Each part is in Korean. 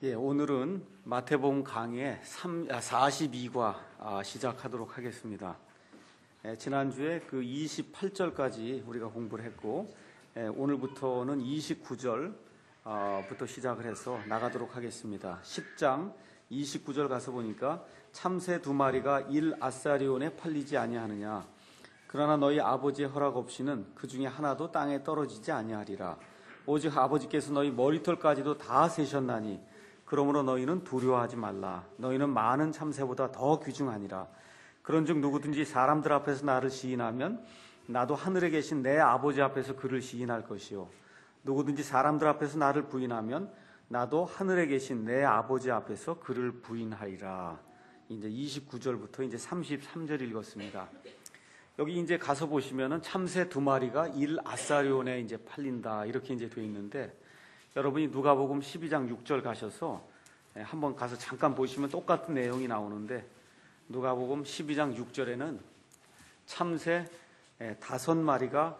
오늘은 마태복음 강의 42과 시작하도록 하겠습니다. 지난주에 그 28절까지 우리가 공부를 했고, 오늘부터는 29절부터 시작을 해서 나가도록 하겠습니다. 10장 29절 가서 보니까 참새 두 마리가 1아사리온에 팔리지 아니하느냐. 그러나 너희 아버지의 허락 없이는 그 중에 하나도 땅에 떨어지지 아니하리라. 오직 아버지께서 너희 머리털까지도 다 세셨나니 그러므로 너희는 두려워하지 말라. 너희는 많은 참새보다 더 귀중하니라. 그런즉 누구든지 사람들 앞에서 나를 시인하면 나도 하늘에 계신 내 아버지 앞에서 그를 시인할 것이요. 누구든지 사람들 앞에서 나를 부인하면 나도 하늘에 계신 내 아버지 앞에서 그를 부인하리라. 이제 29절부터 이제 33절 읽었습니다. 여기 이제 가서 보시면은 참새 두 마리가 1아사리온에 이제 팔린다 이렇게 이제 되어 있는데, 여러분이 누가복음 12장 6절 가셔서 한번 가서 잠깐 보시면 똑같은 내용이 나오는데, 누가복음 12장 6절에는 참새 5마리가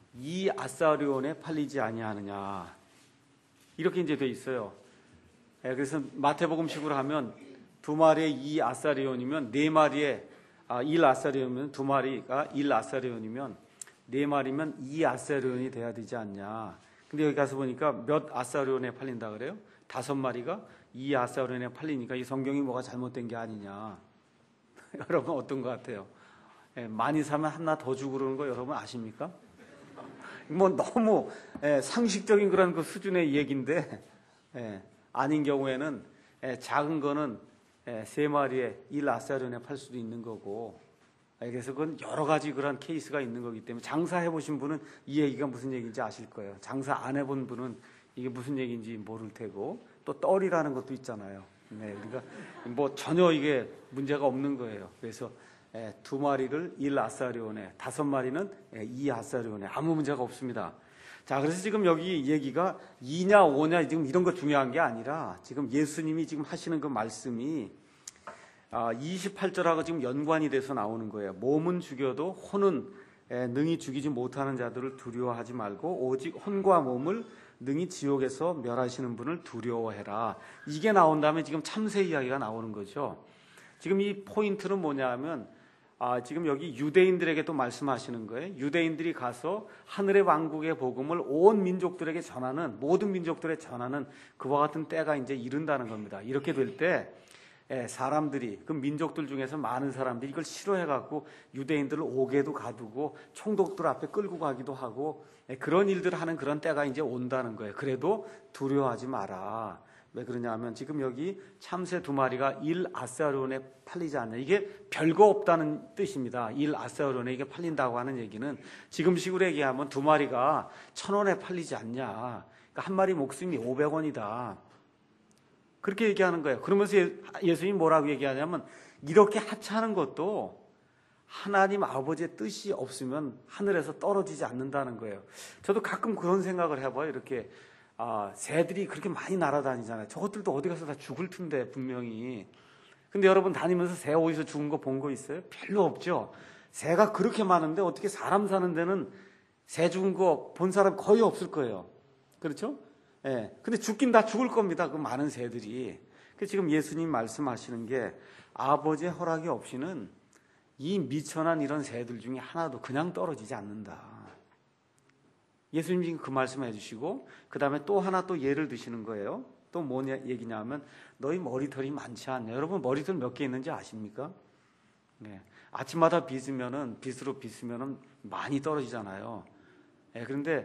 2아사리온에 팔리지 아니하느냐 이렇게 이제 되어 있어요. 그래서 마태복음식으로 하면 2마리에 2아사리온이면 4마리에 1아사리온이면 2마리가 1아사리온이면 4마리면 2아사리온이 돼야 되지 않냐. 근데 여기 가서 보니까 몇 아사리온에 팔린다 그래요? 5마리가 2아사리온에 팔리니까 이 성경이 뭐가 잘못된 게 아니냐. 여러분 어떤 것 같아요? 많이 사면 하나 더 주고 그러는 거 여러분 아십니까? 뭐 너무 상식적인 그런 그 수준의 얘기인데, 아닌 경우에는 작은 거는 3마리에 1아사리온에 팔 수도 있는 거고, 그래서 그건 여러 가지 그런 케이스가 있는 거기 때문에 장사해 보신 분은 이 얘기가 무슨 얘기인지 아실 거예요. 장사 안 해본 분은 이게 무슨 얘기인지 모를 테고, 또 떨이라는 것도 있잖아요. 그러니까 뭐 전혀 이게 문제가 없는 거예요. 그래서 2마리를 1아사리온에, 5마리는 2아사리온에 아무 문제가 없습니다. 자, 그래서 지금 여기 얘기가 2냐 5냐 지금 이런 거 중요한 게 아니라, 지금 예수님이 지금 하시는 그 말씀이 28절하고 지금 연관이 돼서 나오는 거예요. 몸은 죽여도 혼은 능히 죽이지 못하는 자들을 두려워하지 말고 오직 혼과 몸을 능히 지옥에서 멸하시는 분을 두려워해라. 이게 나온 다음에 지금 참새 이야기가 나오는 거죠. 지금 이 포인트는 뭐냐 하면, 지금 여기 유대인들에게 또 말씀하시는 거예요. 유대인들이 가서 하늘의 왕국의 복음을 온 민족들에게 전하는, 모든 민족들에 전하는 그와 같은 때가 이제 이른다는 겁니다. 이렇게 될 때 사람들이, 그 민족들 중에서 많은 사람들이 이걸 싫어해갖고 유대인들을 옥에도 가두고 총독들 앞에 끌고 가기도 하고, 그런 일들을 하는 그런 때가 이제 온다는 거예요. 그래도 두려워하지 마라. 왜 그러냐면 지금 여기 참새 2마리가 1아사리온에 팔리지 않냐. 이게 별거 없다는 뜻입니다. 1아사리온에 이게 팔린다고 하는 얘기는 지금 식으로 얘기하면 2마리가 1,000원에 팔리지 않냐. 그러니까 한 마리 목숨이 500원이다. 그렇게 얘기하는 거예요. 그러면서 예수님이 뭐라고 얘기하냐면, 이렇게 하찮은 것도 하나님 아버지의 뜻이 없으면 하늘에서 떨어지지 않는다는 거예요. 저도 가끔 그런 생각을 해봐요. 이렇게 새들이 그렇게 많이 날아다니잖아요. 저것들도 어디 가서 다 죽을 텐데 분명히. 근데 여러분 다니면서 새 어디서 죽은 거 본 거 있어요? 별로 없죠. 새가 그렇게 많은데 어떻게 사람 사는 데는 새 죽은 거 본 사람 거의 없을 거예요. 그렇죠? 근데 죽긴 다 죽을 겁니다. 그 많은 새들이. 그래서 지금 예수님 말씀하시는 게, 아버지의 허락이 없이는 이 미천한 이런 새들 중에 하나도 그냥 떨어지지 않는다. 예수님 지금 그 말씀을 해주시고, 그 다음에 또 하나 또 예를 드시는 거예요. 또 뭐냐 얘기냐면, 너희 머리털이 많지 않냐. 여러분 머리털 몇 개 있는지 아십니까? 아침마다 빗으로 빗으면은 많이 떨어지잖아요. 그런데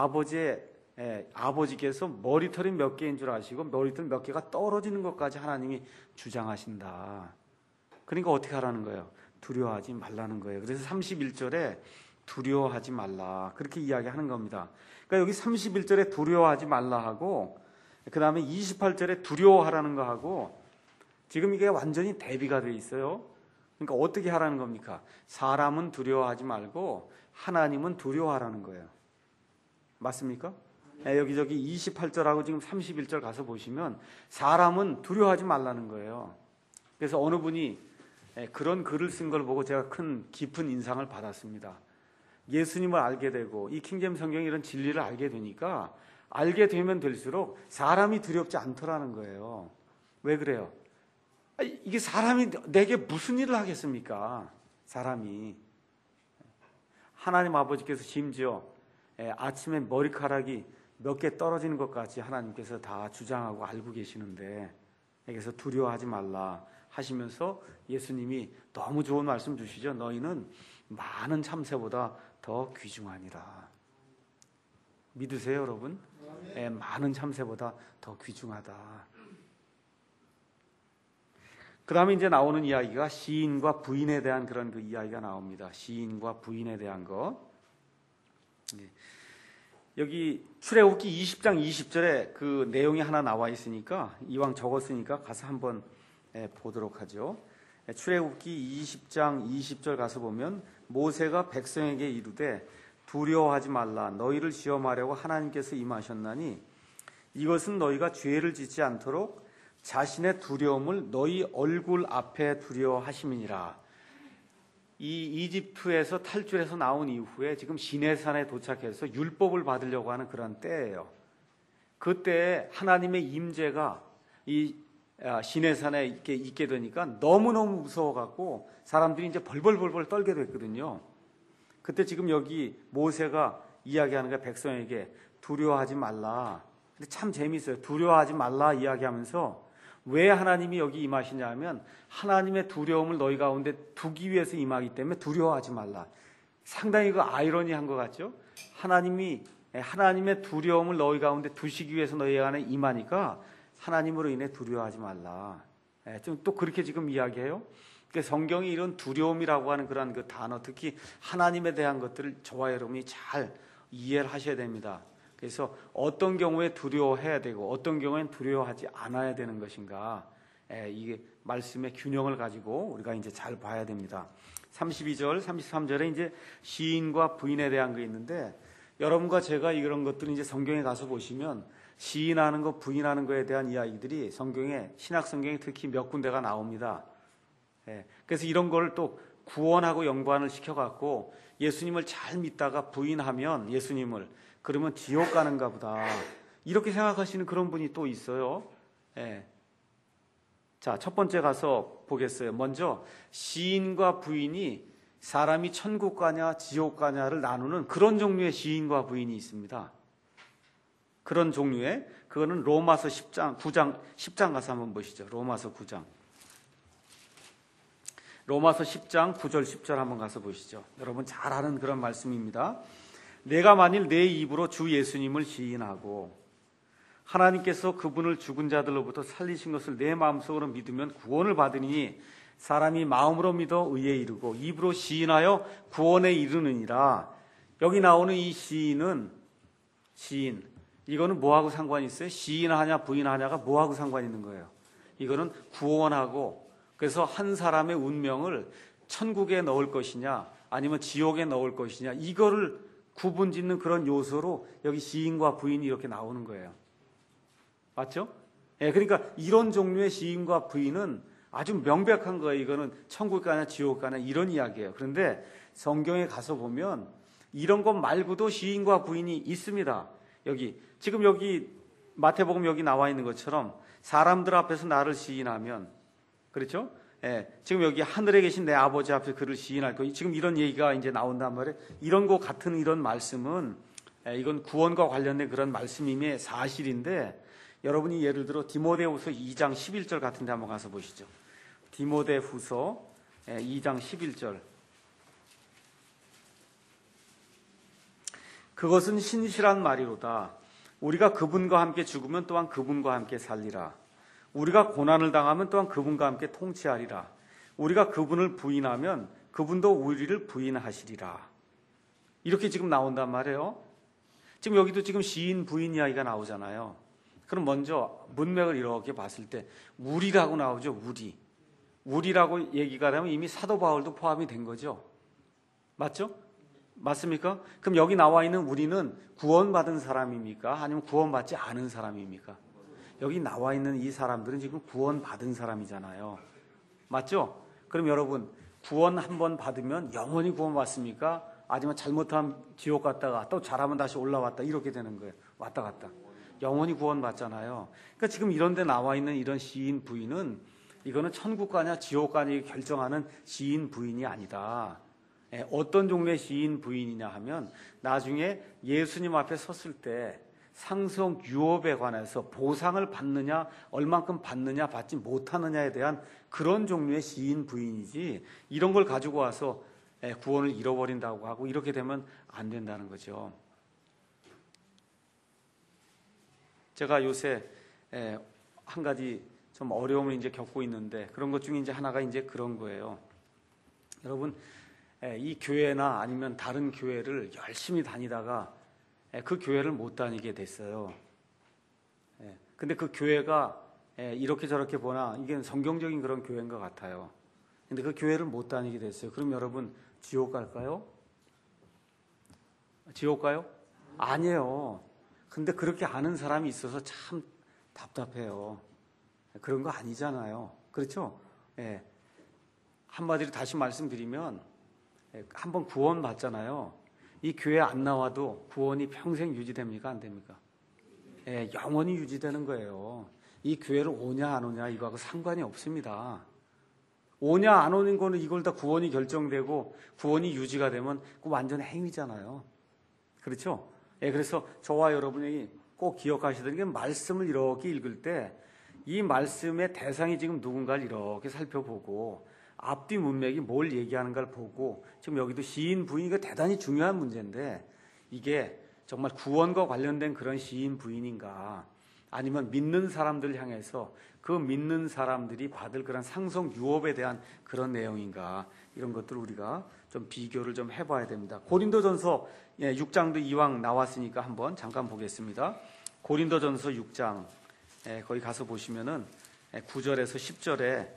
아버지께서 머리털이 몇 개인 줄 아시고 머리털 몇 개가 떨어지는 것까지 하나님이 주장하신다. 그러니까 어떻게 하라는 거예요? 두려워하지 말라는 거예요. 그래서 31절에 두려워하지 말라 그렇게 이야기하는 겁니다. 그러니까 여기 31절에 두려워하지 말라 하고, 그 다음에 28절에 두려워하라는 거 하고, 지금 이게 완전히 대비가 돼 있어요. 그러니까 어떻게 하라는 겁니까? 사람은 두려워하지 말고 하나님은 두려워하라는 거예요. 맞습니까? 여기저기 28절하고 지금 31절 가서 보시면 사람은 두려워하지 말라는 거예요. 그래서 어느 분이 그런 글을 쓴 걸 보고 제가 큰 깊은 인상을 받았습니다. 예수님을 알게 되고 이 킹제임스 성경의 이런 진리를 알게 되니까 알게 되면 될수록 사람이 두렵지 않더라는 거예요. 왜 그래요? 이게 사람이 내게 무슨 일을 하겠습니까? 사람이. 하나님 아버지께서 심지어 아침에 머리카락이 몇 개 떨어지는 것까지 하나님께서 다 주장하고 알고 계시는데, 그래서 두려워하지 말라 하시면서 예수님이 너무 좋은 말씀 주시죠. 너희는 많은 참새보다 더 귀중하니라. 믿으세요, 여러분? 많은 참새보다 더 귀중하다. 그 다음에 이제 나오는 이야기가 시인과 부인에 대한 그런 그 이야기가 나옵니다. 시인과 부인에 대한 것. 여기 출애굽기 20장 20절에 그 내용이 하나 나와 있으니까, 이왕 적었으니까 가서 한번 보도록 하죠. 출애굽기 20장 20절 가서 보면, 모세가 백성에게 이르되 두려워하지 말라. 너희를 시험하려고 하나님께서 임하셨나니 이것은 너희가 죄를 짓지 않도록 자신의 두려움을 너희 얼굴 앞에 두려워하심이니라. 이 이집트에서 탈출해서 나온 이후에 지금 시내산에 도착해서 율법을 받으려고 하는 그런 때예요. 그때 하나님의 임재가 이 시내산에 이렇게 있게 되니까 너무너무 무서워갖고 사람들이 이제 벌벌벌벌 떨게 됐거든요. 그때 지금 여기 모세가 이야기하는 게 백성에게 두려워하지 말라. 근데 참 재미있어요. 두려워하지 말라 이야기하면서 왜 하나님이 여기 임하시냐 하면, 하나님의 두려움을 너희 가운데 두기 위해서 임하기 때문에 두려워하지 말라. 상당히 그 아이러니한 것 같죠? 하나님의 두려움을 너희 가운데 두시기 위해서 너희 안에 임하니까 하나님으로 인해 두려워하지 말라. 좀 또 그렇게 지금 이야기해요. 그러니까 성경이 이런 두려움이라고 하는 그런 그 단어, 특히 하나님에 대한 것들을 저와 여러분이 잘 이해를 하셔야 됩니다. 그래서 어떤 경우에 두려워해야 되고 어떤 경우에는 두려워하지 않아야 되는 것인가, 이게 말씀의 균형을 가지고 우리가 이제 잘 봐야 됩니다. 32절, 33절에 이제 시인과 부인에 대한 게 있는데, 여러분과 제가 이런 것들은 이제 성경에 가서 보시면 시인하는 것, 부인하는 것에 대한 이야기들이 성경에, 신약 성경에 특히 몇 군데가 나옵니다. 그래서 이런 걸 또 구원하고 연관을 시켜갖고 예수님을 잘 믿다가 부인하면 예수님을, 그러면 지옥 가는가 보다, 이렇게 생각하시는 그런 분이 또 있어요. 자, 첫 번째 가서 보겠어요. 먼저 시인과 부인이 사람이 천국 가냐 지옥 가냐를 나누는 그런 종류의 시인과 부인이 있습니다. 그런 종류의, 그거는 로마서 10장 가서 한번 보시죠. 로마서 9장. 로마서 10장 9절 10절 한번 가서 보시죠. 여러분 잘 아는 그런 말씀입니다. 내가 만일 내 입으로 주 예수님을 시인하고 하나님께서 그분을 죽은 자들로부터 살리신 것을 내 마음속으로 믿으면 구원을 받으니, 사람이 마음으로 믿어 의에 이르고 입으로 시인하여 구원에 이르느니라. 여기 나오는 이 시인은, 시인, 이거는 뭐하고 상관이 있어요? 시인하냐 부인하냐가 뭐하고 상관이 있는 거예요? 이거는 구원하고, 그래서 한 사람의 운명을 천국에 넣을 것이냐 아니면 지옥에 넣을 것이냐, 이거를 구분 짓는 그런 요소로 여기 시인과 부인이 이렇게 나오는 거예요. 맞죠? 그러니까 이런 종류의 시인과 부인은 아주 명백한 거예요. 이거는 천국 가냐 지옥 가냐 이런 이야기예요. 그런데 성경에 가서 보면 이런 것 말고도 시인과 부인이 있습니다. 지금 여기 마태복음 여기 나와 있는 것처럼 사람들 앞에서 나를 시인하면, 그렇죠? 지금 여기 하늘에 계신 내 아버지 앞에 그를 시인할 거, 지금 이런 얘기가 이제 나온단 말이에요. 이런 것 같은 이런 말씀은, 이건 구원과 관련된 그런 말씀임의 사실인데, 여러분이 예를 들어 디모데후서 2장 11절 같은 데 한번 가서 보시죠. 디모데후서 2장 11절. 그것은 신실한 말이로다. 우리가 그분과 함께 죽으면 또한 그분과 함께 살리라. 우리가 고난을 당하면 또한 그분과 함께 통치하리라. 우리가 그분을 부인하면 그분도 우리를 부인하시리라. 이렇게 지금 나온단 말이에요. 지금 여기도 지금 시인 부인 이야기가 나오잖아요. 그럼 먼저 문맥을 이렇게 봤을 때 우리라고 나오죠. 우리라고 얘기가 되면 이미 사도 바울도 포함이 된 거죠. 맞죠? 맞습니까? 그럼 여기 나와 있는 우리는 구원받은 사람입니까? 아니면 구원받지 않은 사람입니까? 여기 나와 있는 이 사람들은 지금 구원받은 사람이잖아요. 맞죠? 그럼 여러분, 구원 한번 받으면 영원히 구원받습니까? 아니면 잘못하면 지옥 갔다가 또 잘하면 다시 올라왔다 이렇게 되는 거예요. 왔다 갔다. 영원히 구원받잖아요. 그러니까 지금 이런 데 나와 있는 이런 시인 부인은 이거는 천국 가냐 지옥 가냐 결정하는 시인 부인이 아니다. 어떤 종류의 시인 부인이냐 하면 나중에 예수님 앞에 섰을 때 상속 유업에 관해서 보상을 받느냐 얼만큼 받느냐 받지 못하느냐에 대한 그런 종류의 시인 부인이지 이런 걸 가지고 와서 구원을 잃어버린다고 하고 이렇게 되면 안 된다는 거죠. 제가 요새 한 가지 좀 어려움을 이제 겪고 있는데 그런 것 중에 이제 하나가 이제 그런 거예요. 여러분, 이 교회나 아니면 다른 교회를 열심히 다니다가 그 교회를 못 다니게 됐어요. 근데 그 교회가 이렇게 저렇게 보나 이게 성경적인 그런 교회인 것 같아요. 근데 그 교회를 못 다니게 됐어요. 그럼 여러분 지옥 갈까요? 지옥 가요? 아니에요. 근데 그렇게 아는 사람이 있어서 참 답답해요. 그런 거 아니잖아요. 그렇죠? 한마디로 다시 말씀드리면 한번 구원 받잖아요. 이 교회 안 나와도 구원이 평생 유지됩니까? 안 됩니까? 영원히 유지되는 거예요. 이 교회를 오냐 안 오냐 이거하고 상관이 없습니다. 오냐 안 오는 거는 이걸 다 구원이 결정되고 구원이 유지가 되면 그 완전 행위잖아요. 그렇죠? 그래서 저와 여러분이 꼭 기억하셔야 되는 게 말씀을 이렇게 읽을 때 이 말씀의 대상이 지금 누군가를 이렇게 살펴보고 앞뒤 문맥이 뭘 얘기하는가를 보고 지금 여기도 시인 부인이 대단히 중요한 문제인데 이게 정말 구원과 관련된 그런 시인 부인인가 아니면 믿는 사람들 향해서 그 믿는 사람들이 받을 그런 상속 유업에 대한 그런 내용인가 이런 것들을 우리가 좀 비교를 좀 해봐야 됩니다. 고린도전서 6장도 이왕 나왔으니까 한번 잠깐 보겠습니다. 고린도전서 6장 거기 가서 보시면은 9절에서 10절에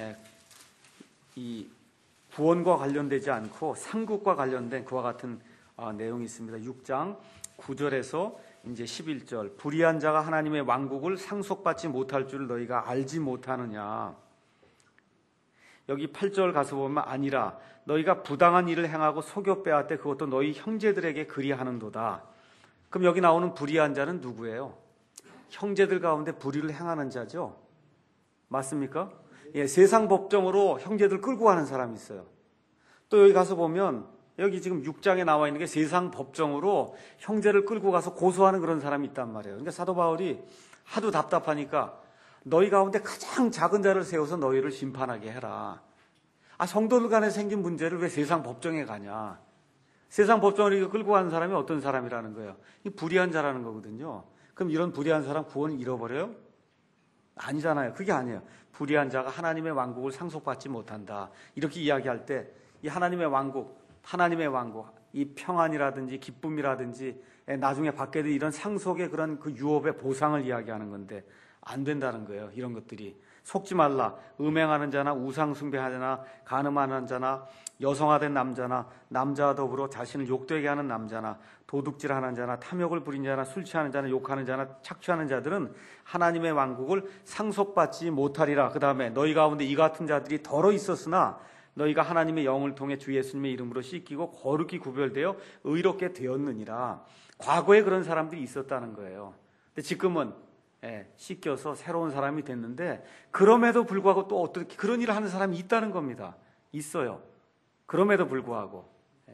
이 구원과 관련되지 않고 상국과 관련된 그와 같은 내용이 있습니다. 6장 9절에서 이제 11절 불의한 자가 하나님의 왕국을 상속받지 못할 줄 너희가 알지 못하느냐. 여기 8절 가서 보면 아니라 너희가 부당한 일을 행하고 속여 빼앗되 그것도 너희 형제들에게 그리하는도다. 그럼 여기 나오는 불의한 자는 누구예요? 형제들 가운데 불의를 행하는 자죠. 맞습니까? 세상 법정으로 형제들 끌고 가는 사람이 있어요. 또 여기 가서 보면 여기 지금 6장에 나와 있는 게 세상 법정으로 형제를 끌고 가서 고소하는 그런 사람이 있단 말이에요. 그러니까 사도 바울이 하도 답답하니까 너희 가운데 가장 작은 자를 세워서 너희를 심판하게 해라. 성도들 간에 생긴 문제를 왜 세상 법정에 가냐. 세상 법정을 끌고 가는 사람이 어떤 사람이라는 거예요. 이 불의한 자라는 거거든요. 그럼 이런 불의한 사람 구원을 잃어버려요? 아니잖아요. 그게 아니에요. 불의한 자가 하나님의 왕국을 상속받지 못한다. 이렇게 이야기할 때 이 하나님의 왕국, 이 평안이라든지 기쁨이라든지 나중에 받게 될 이런 상속의 그런 그 유업의 보상을 이야기하는 건데 안 된다는 거예요. 이런 것들이. 속지 말라. 음행하는 자나 우상 숭배하는 자나 간음하는 자나 여성화된 남자나 남자와 더불어 자신을 욕되게 하는 남자나 도둑질하는 자나 탐욕을 부린 자나 술 취하는 자나 욕하는 자나 착취하는 자들은 하나님의 왕국을 상속받지 못하리라. 그 다음에 너희 가운데 이 같은 자들이 덜어 있었으나 너희가 하나님의 영을 통해 주 예수님의 이름으로 씻기고 거룩히 구별되어 의롭게 되었느니라. 과거에 그런 사람들이 있었다는 거예요. 근데 지금은 씻겨서 새로운 사람이 됐는데 그럼에도 불구하고 또 어떻게 그런 일을 하는 사람이 있다는 겁니다. 있어요. 그럼에도 불구하고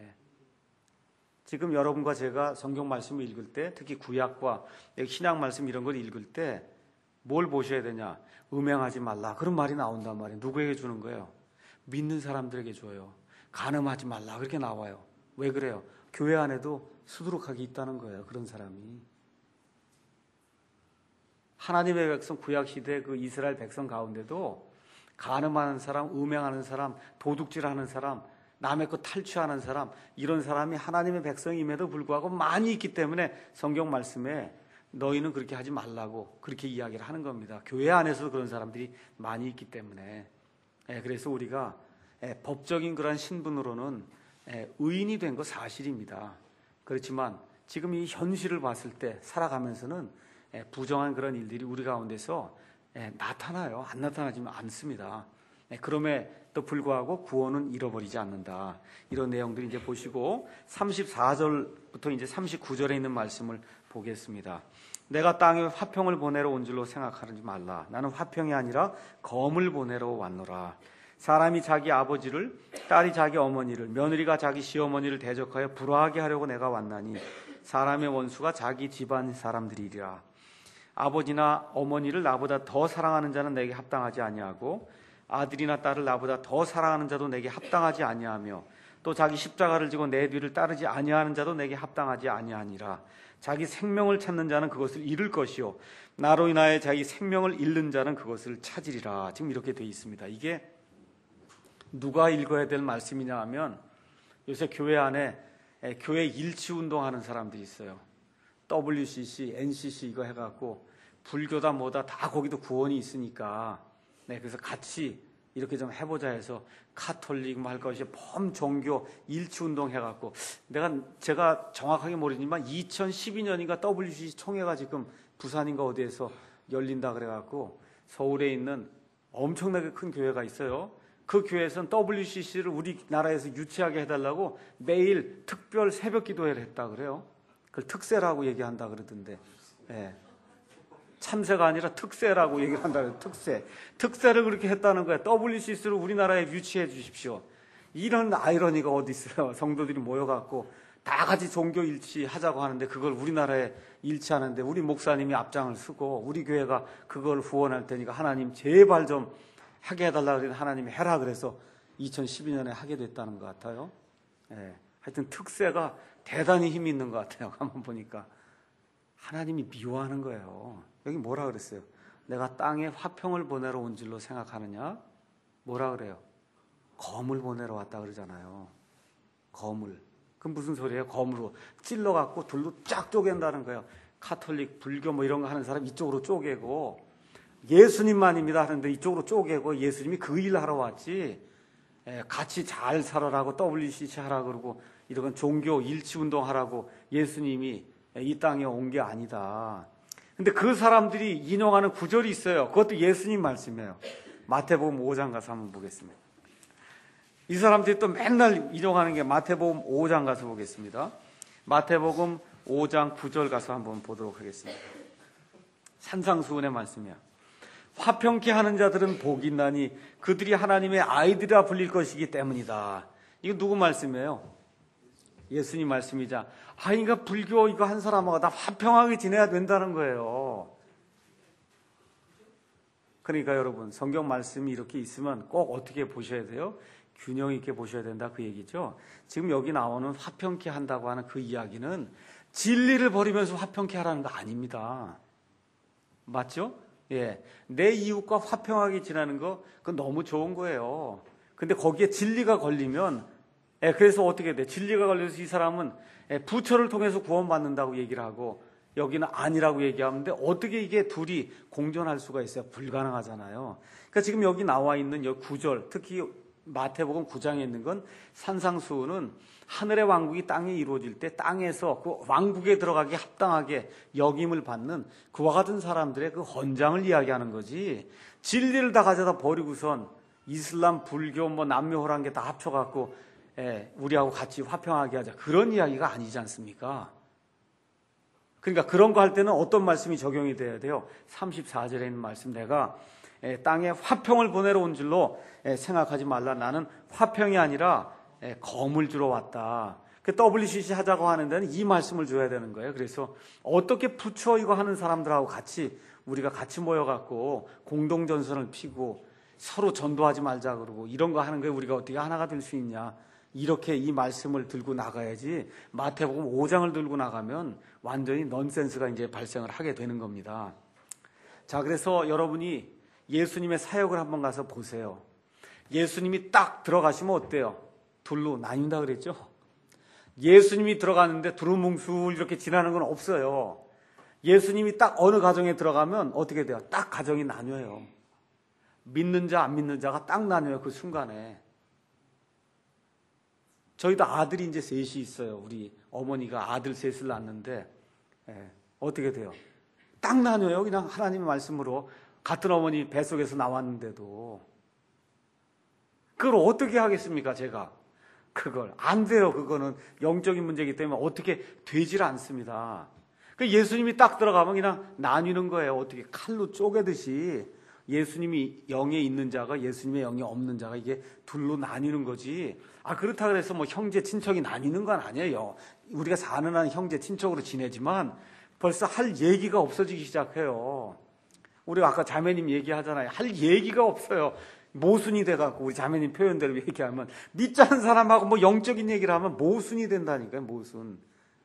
지금 여러분과 제가 성경 말씀을 읽을 때 특히 구약과 신약 말씀 이런 걸 읽을 때 뭘 보셔야 되냐. 음행하지 말라. 그런 말이 나온단 말이에요. 누구에게 주는 거예요? 믿는 사람들에게 줘요. 간음하지 말라. 그렇게 나와요. 왜 그래요? 교회 안에도 수두룩하게 있다는 거예요. 그런 사람이. 하나님의 백성 구약시대 그 이스라엘 백성 가운데도 간음하는 사람, 음행하는 사람, 도둑질하는 사람, 남의 것 탈취하는 사람 이런 사람이 하나님의 백성임에도 불구하고 많이 있기 때문에 성경 말씀에 너희는 그렇게 하지 말라고 그렇게 이야기를 하는 겁니다. 교회 안에서도 그런 사람들이 많이 있기 때문에 그래서 우리가 법적인 그런 신분으로는 의인이 된 거 사실입니다. 그렇지만 지금 이 현실을 봤을 때 살아가면서는 부정한 그런 일들이 우리 가운데서 나타나요. 안 나타나지만 않습니다. 그럼에도 불구하고 구원은 잃어버리지 않는다. 이런 내용들을 이제 보시고 34절부터 이제 39절에 있는 말씀을 보겠습니다. 내가 땅에 화평을 보내러 온 줄로 생각하지 말라. 나는 화평이 아니라 검을 보내러 왔노라. 사람이 자기 아버지를, 딸이 자기 어머니를, 며느리가 자기 시어머니를 대적하여 불화하게 하려고 내가 왔나니 사람의 원수가 자기 집안 사람들이리라. 아버지나 어머니를 나보다 더 사랑하는 자는 내게 합당하지 아니하고 아들이나 딸을 나보다 더 사랑하는 자도 내게 합당하지 아니하며 또 자기 십자가를 지고 내 뒤를 따르지 아니하는 자도 내게 합당하지 아니하니라. 자기 생명을 찾는 자는 그것을 잃을 것이요 나로 인하여 자기 생명을 잃는 자는 그것을 찾으리라. 지금 이렇게 되어 있습니다. 이게 누가 읽어야 될 말씀이냐 하면 요새 교회 안에 교회 일치운동하는 사람들이 있어요. WCC, NCC 이거 해갖고 불교다 뭐다 다 거기도 구원이 있으니까 그래서 같이 이렇게 좀 해보자 해서 카톨릭 뭐 할 것이 범종교 일치운동 해갖고 제가 정확하게 모르지만 2012년인가 WCC 총회가 지금 부산인가 어디에서 열린다 그래갖고 서울에 있는 엄청나게 큰 교회가 있어요. 그 교회에서는 WCC를 우리나라에서 유치하게 해달라고 매일 특별 새벽 기도회를 했다 그래요. 그걸 특세라고 얘기한다 그러던데. 참새가 아니라 특세라고 얘기를 한다 그래요. 특세를 그렇게 했다는 거예요. WCC를 우리나라에 유치해 주십시오. 이런 아이러니가 어디 있어요. 성도들이 모여갖고 다 같이 종교 일치하자고 하는데 그걸 우리나라에 일치하는데 우리 목사님이 앞장을 서고 우리 교회가 그걸 후원할 테니까 하나님 제발 좀 하게 해달라 그랬는데 하나님이 해라 그래서 2012년에 하게 됐다는 것 같아요. 하여튼 특세가 대단히 힘이 있는 것 같아요. 한번 보니까 하나님이 미워하는 거예요. 여기 뭐라 그랬어요? 내가 땅에 화평을 보내러 온 줄로 생각하느냐? 뭐라 그래요? 검을 보내러 왔다 그러잖아요. 검을. 그럼 무슨 소리예요? 검으로 찔러갖고 둘로 쫙 쪼갠다는 거예요. 카톨릭, 불교 뭐 이런 거 하는 사람 이쪽으로 쪼개고 예수님만입니다 하는데 이쪽으로 쪼개고 예수님이 그 일 하러 왔지 같이 잘 살아라고 WCC 하라고 그러고 이런 종교 일치운동 하라고 예수님이 이 땅에 온 게 아니다. 근데 그 사람들이 인용하는 구절이 있어요. 그것도 예수님 말씀이에요. 마태복음 5장 가서 한번 보겠습니다. 이 사람들이 또 맨날 인용하는 게 마태복음 5장 가서 보겠습니다. 마태복음 5장 9절 가서 한번 보도록 하겠습니다. 산상수훈의 말씀이야. 화평케 하는 자들은 복이 있나니 그들이 하나님의 아이들이라 불릴 것이기 때문이다. 이거 누구 말씀이에요? 예수님 말씀이자. 그러니까 불교 이거 한 사람하고 다 화평하게 지내야 된다는 거예요. 그러니까 여러분 성경 말씀이 이렇게 있으면 꼭 어떻게 보셔야 돼요? 균형 있게 보셔야 된다 그 얘기죠. 지금 여기 나오는 화평케 한다고 하는 그 이야기는 진리를 버리면서 화평케 하라는 거 아닙니다. 맞죠? 내 이웃과 화평하게 지내는 거 그건 너무 좋은 거예요. 근데 거기에 진리가 걸리면 그래서 어떻게 돼? 진리가 걸려서 이 사람은 부처를 통해서 구원받는다고 얘기를 하고 여기는 아니라고 얘기하는데 어떻게 이게 둘이 공존할 수가 있어요? 불가능하잖아요. 그러니까 지금 여기 나와 있는 이 9절 특히 마태복음 9장에 있는 건 산상수훈은 하늘의 왕국이 땅에 이루어질 때 땅에서 그 왕국에 들어가기 합당하게 역임을 받는 그와 같은 사람들의 그 헌장을 이야기하는 거지 진리를 다 가져다 버리고선 이슬람, 불교, 뭐 남묘호란 게 다 합쳐갖고 우리하고 같이 화평하게 하자 그런 이야기가 아니지 않습니까? 그러니까 그런 거 할 때는 어떤 말씀이 적용이 돼야 돼요? 34절에 있는 말씀 내가 땅에 화평을 보내러 온 줄로 생각하지 말라. 나는 화평이 아니라 검을 주러 왔다. 그 WCC 하자고 하는 데는 이 말씀을 줘야 되는 거예요. 그래서 어떻게 부처 이거 하는 사람들하고 같이 우리가 같이 모여갖고 공동전선을 피고 서로 전도하지 말자 그러고 이런 거 하는 거에 우리가 어떻게 하나가 될 수 있냐. 이렇게 이 말씀을 들고 나가야지 마태복음 5장을 들고 나가면 완전히 넌센스가 이제 발생을 하게 되는 겁니다. 자, 그래서 여러분이 예수님의 사역을 한번 가서 보세요. 예수님이 딱 들어가시면 어때요? 둘로 나뉜다 그랬죠? 예수님이 들어가는데 두루뭉술 이렇게 지나는 건 없어요. 예수님이 딱 어느 가정에 들어가면 어떻게 돼요? 딱 가정이 나뉘어요. 믿는 자, 안 믿는 자가 딱 나뉘어요. 그 순간에. 저희도 아들이 이제 셋이 있어요. 우리 어머니가 아들 셋을 낳는데 어떻게 돼요? 딱 나뉘어요. 그냥 하나님의 말씀으로 같은 어머니 뱃속에서 나왔는데도 그걸 어떻게 하겠습니까, 제가? 그걸. 안 돼요, 그거는. 영적인 문제이기 때문에 어떻게 되질 않습니다. 그 예수님이 딱 들어가면 그냥 나뉘는 거예요. 어떻게 칼로 쪼개듯이. 예수님이 영에 있는 자가 예수님의 영에 없는 자가 이게 둘로 나뉘는 거지. 그렇다 그래서 뭐 형제 친척이 나뉘는 건 아니에요. 우리가 사는 한 형제 친척으로 지내지만 벌써 할 얘기가 없어지기 시작해요. 우리가 아까 자매님 얘기하잖아요. 할 얘기가 없어요. 모순이 돼갖고 우리 자매님 표현대로 얘기하면 믿지 않은 사람하고 뭐 영적인 얘기를 하면 모순이 된다니까요. 모순.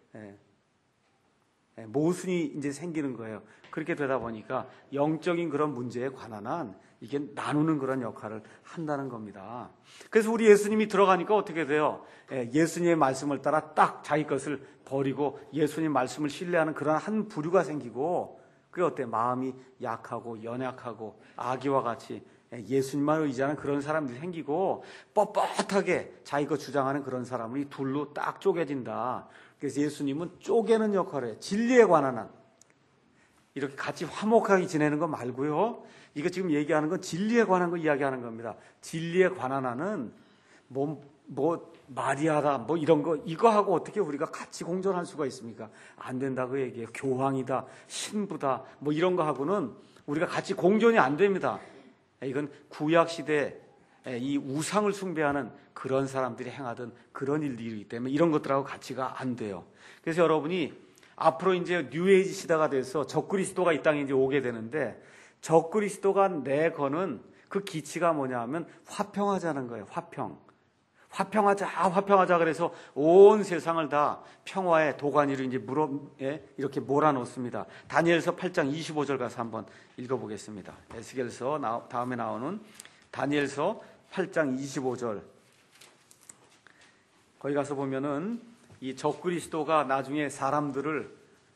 모순이 이제 생기는 거예요. 그렇게 되다 보니까 영적인 그런 문제에 관한 한 이게 나누는 그런 역할을 한다는 겁니다. 그래서 우리 예수님이 들어가니까 어떻게 돼요? 예수님의 말씀을 따라 딱 자기 것을 버리고 예수님 말씀을 신뢰하는 그런 한 부류가 생기고 그게 어때? 마음이 약하고 연약하고 아기와 같이 예수님만 의지하는 그런 사람들이 생기고 뻣뻣하게 자기 것 주장하는 그런 사람이 둘로 딱 쪼개진다. 그래서 예수님은 쪼개는 역할을 해요. 진리에 관한 한. 이렇게 같이 화목하게 지내는 거 말고요. 이거 지금 얘기하는 건 진리에 관한 거 이야기하는 겁니다. 진리에 관한 한은 마리아다 뭐 이런 거 이거하고 어떻게 우리가 같이 공존할 수가 있습니까? 안 된다고 얘기해요. 교황이다, 신부다 뭐 이런 거 하고는 우리가 같이 공존이 안 됩니다. 이건 구약 시대 이 우상을 숭배하는 그런 사람들이 행하던 그런 일들이기 때문에 이런 것들하고 같이가 안 돼요. 그래서 여러분이 앞으로 이제 뉴에이지 시대가 돼서 적그리스도가 이 땅에 이제 오게 되는데 적그리스도가 내거는 그 기치가 뭐냐 하면 화평하자는 거예요. 화평하자 그래서 온 세상을 다 평화의 도가니로 이제 이렇게 몰아놓습니다. 다니엘서 8장 25절 가서 한번 읽어보겠습니다. 에스겔서 다음에 나오는 다니엘서 8장 25절. 거기 가서 보면은 이 적그리스도가 나중에 사람들을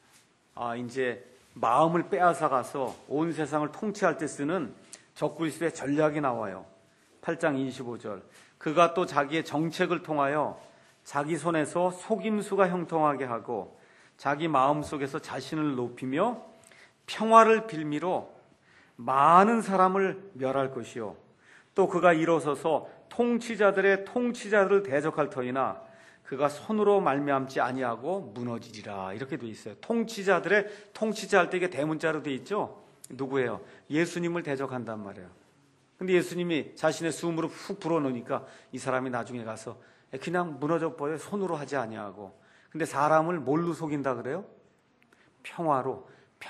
이제 마음을 빼앗아 가서 온 세상을 통치할 때 쓰는 적그리스도의 전략이 나와요. 8장 25절. 그가 또 자기의 정책을 통하여 자기 손에서 속임수가 형통하게 하고 자기 마음속에서 자신을 높이며 평화를 빌미로 많은 사람을 멸할 것이요. 또 그가 일어서서 통치자들의 통치자들을 대적할 터이나 그가 손으로 말미암지 아니하고 무너지리라. 이렇게 돼 있어요. 통치자들의 통치자 할 때 이게 대문자로 돼 있죠. 누구예요? 예수님을 대적한단 말이에요. 근데 예수님이 자신의 숨으로 훅 불어넣으니까 이 사람이 나중에 가서 그냥 무너져 버려. 손으로 하지 아니하고. 근데 사람을 뭘로 속인다 그래요? 평화로.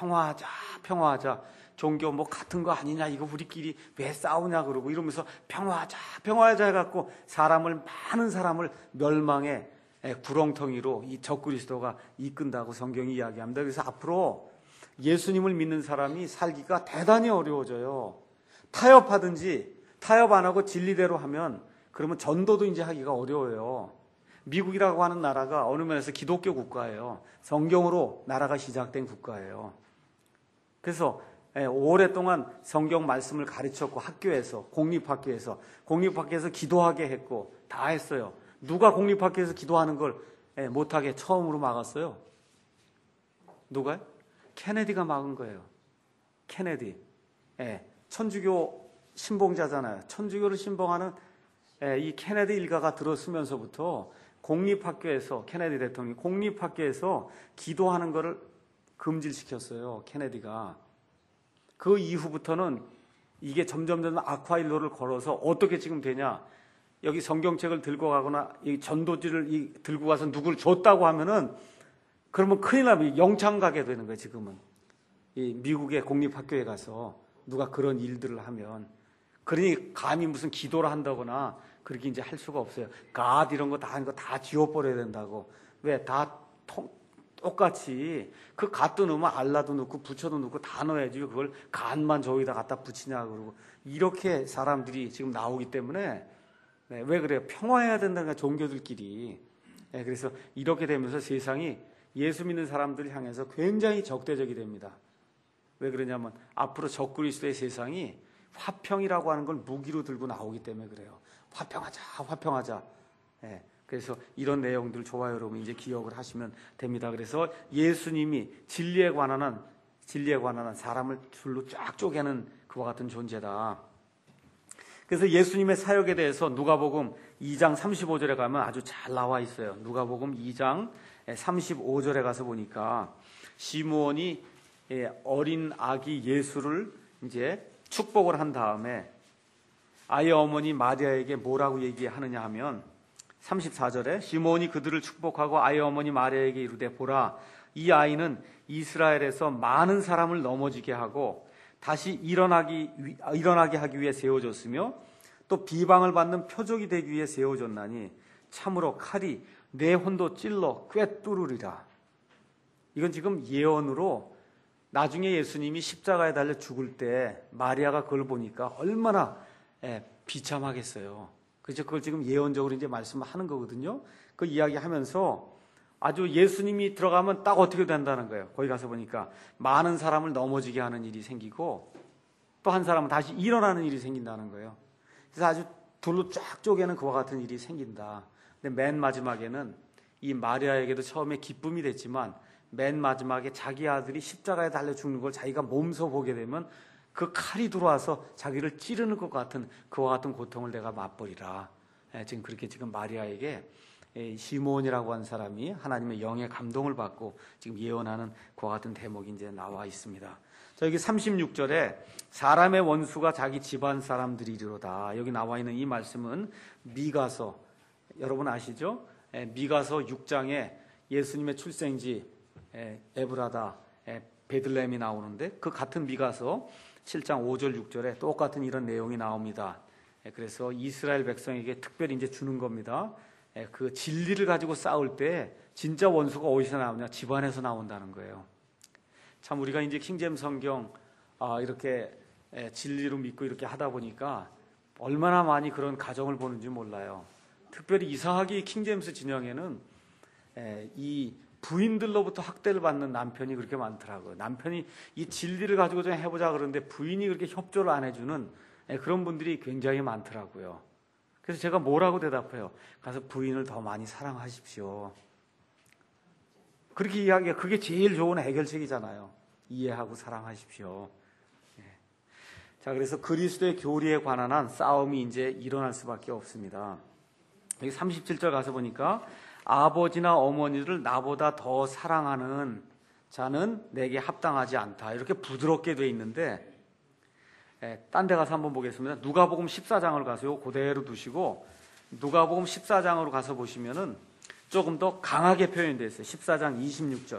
평화하자. 종교 뭐 같은 거 아니냐, 이거 우리끼리 왜 싸우냐 그러고 이러면서 평화하자 해갖고 많은 사람을 멸망의 구렁텅이로 이 적그리스도가 이끈다고 성경이 이야기합니다. 그래서 앞으로 예수님을 믿는 사람이 살기가 대단히 어려워져요. 타협 안 하고 진리대로 하면 그러면 전도도 이제 하기가 어려워요. 미국이라고 하는 나라가 어느 면에서 기독교 국가예요. 성경으로 나라가 시작된 국가예요. 그래서 오랫동안 성경 말씀을 가르쳤고 학교에서 공립학교에서 기도하게 했고 다 했어요. 누가 공립학교에서 기도하는 걸 못하게 처음으로 막았어요? 누가요? 케네디가 막은 거예요. 케네디. 천주교 신봉자잖아요. 천주교를 신봉하는 이 케네디 일가가 들어서면서부터 공립학교에서 케네디 대통령이 공립학교에서 기도하는 거를 금지를 시켰어요. 케네디가. 그 이후부터는 이게 점점 악화일로를 걸어서 어떻게 지금 되냐. 여기 성경책을 들고 가거나 이 전도지를 들고 가서 누굴 줬다고 하면은 그러면 큰일 나면 영창 가게 되는 거예요. 지금은. 이 미국의 공립학교에 가서 누가 그런 일들을 하면. 그러니 감히 무슨 기도를 한다거나 그렇게 이제 할 수가 없어요. 갓 이런 거 다 하는 거 다 지워버려야 된다고. 왜? 다 똑같이 그 갓도 넣으면 알라도 넣고 부처도 넣고 다 넣어야지 그걸 갓만 저기다 갖다 붙이냐 그러고 이렇게 사람들이 지금 나오기 때문에 왜 그래요? 평화해야 된다는 거야, 종교들끼리. 그래서 이렇게 되면서 세상이 예수 믿는 사람들을 향해서 굉장히 적대적이 됩니다. 왜 그러냐면 앞으로 적그리스도의 세상이 화평이라고 하는 걸 무기로 들고 나오기 때문에 그래요. 화평하자. 그래서 이런 내용들 좋아요, 여러분 이제 기억을 하시면 됩니다. 그래서 예수님이 진리에 관한 한 사람을 줄로 쫙 쪼개는 그와 같은 존재다. 그래서 예수님의 사역에 대해서 누가복음 2장 35절에 가면 아주 잘 나와 있어요. 누가복음 2장 35절에 가서 보니까 시므온이 어린 아기 예수를 이제 축복을 한 다음에 아이의 어머니 마리아에게 뭐라고 얘기하느냐 하면 34절에 시므온이 그들을 축복하고 아이의 어머니 마리아에게 이르되 보라 이 아이는 이스라엘에서 많은 사람을 넘어지게 하고 다시 일어나게 하기 위해 세워졌으며 또 비방을 받는 표적이 되기 위해 세워졌나니 참으로 칼이 내 혼도 찔러 꿰뚫으리라. 이건 지금 예언으로 나중에 예수님이 십자가에 달려 죽을 때 마리아가 그걸 보니까 얼마나 비참하겠어요. 그래서 그걸 지금 예언적으로 이제 말씀하는 거거든요. 그 이야기하면서 아주 예수님이 들어가면 딱 어떻게 된다는 거예요. 거기 가서 보니까 많은 사람을 넘어지게 하는 일이 생기고 또 한 사람은 다시 일어나는 일이 생긴다는 거예요. 그래서 아주 둘로 쫙 쪼개는 그와 같은 일이 생긴다. 근데 맨 마지막에는 이 마리아에게도 처음에 기쁨이 됐지만 맨 마지막에 자기 아들이 십자가에 달려 죽는 걸 자기가 몸소 보게 되면 그 칼이 들어와서 자기를 찌르는 것 같은 그와 같은 고통을 내가 맛보리라. 지금 그렇게 지금 마리아에게 시므온이라고 하는 사람이 하나님의 영의 감동을 받고 지금 예언하는 그와 같은 대목이 이제 나와 있습니다. 자, 여기 36절에 사람의 원수가 자기 집안 사람들이리로다. 여기 나와 있는 이 말씀은 미가서, 여러분 아시죠? 미가서 6장에 예수님의 출생지 에브라다, 베들레헴이 나오는데 그 같은 미가서 7장 5절 6절에 똑같은 이런 내용이 나옵니다. 그래서 이스라엘 백성에게 특별히 이제 주는 겁니다. 그 진리를 가지고 싸울 때 진짜 원수가 어디서 나오냐? 집안에서 나온다는 거예요. 참 우리가 이제 킹제임스 성경 이렇게 진리로 믿고 이렇게 하다 보니까 얼마나 많이 그런 가정을 보는지 몰라요. 특별히 이상하게 킹제임스 진영에는 이 부인들로부터 학대를 받는 남편이 그렇게 많더라고요. 남편이 이 진리를 가지고 좀 해보자 그러는데 부인이 그렇게 협조를 안 해주는 그런 분들이 굉장히 많더라고요. 그래서 제가 뭐라고 대답해요? 가서 부인을 더 많이 사랑하십시오. 그렇게 이야기가 그게 제일 좋은 해결책이잖아요. 이해하고 사랑하십시오. 자, 그래서 그리스도의 교리에 관한 한 싸움이 이제 일어날 수밖에 없습니다. 여기 37절 가서 보니까 아버지나 어머니를 나보다 더 사랑하는 자는 내게 합당하지 않다. 이렇게 부드럽게 돼 있는데 딴 데 가서 한번 보겠습니다. 누가복음 14장을 가서요. 그대로 두시고 누가복음 14장으로 가서 보시면은 조금 더 강하게 표현되어 있어요. 14장 26절.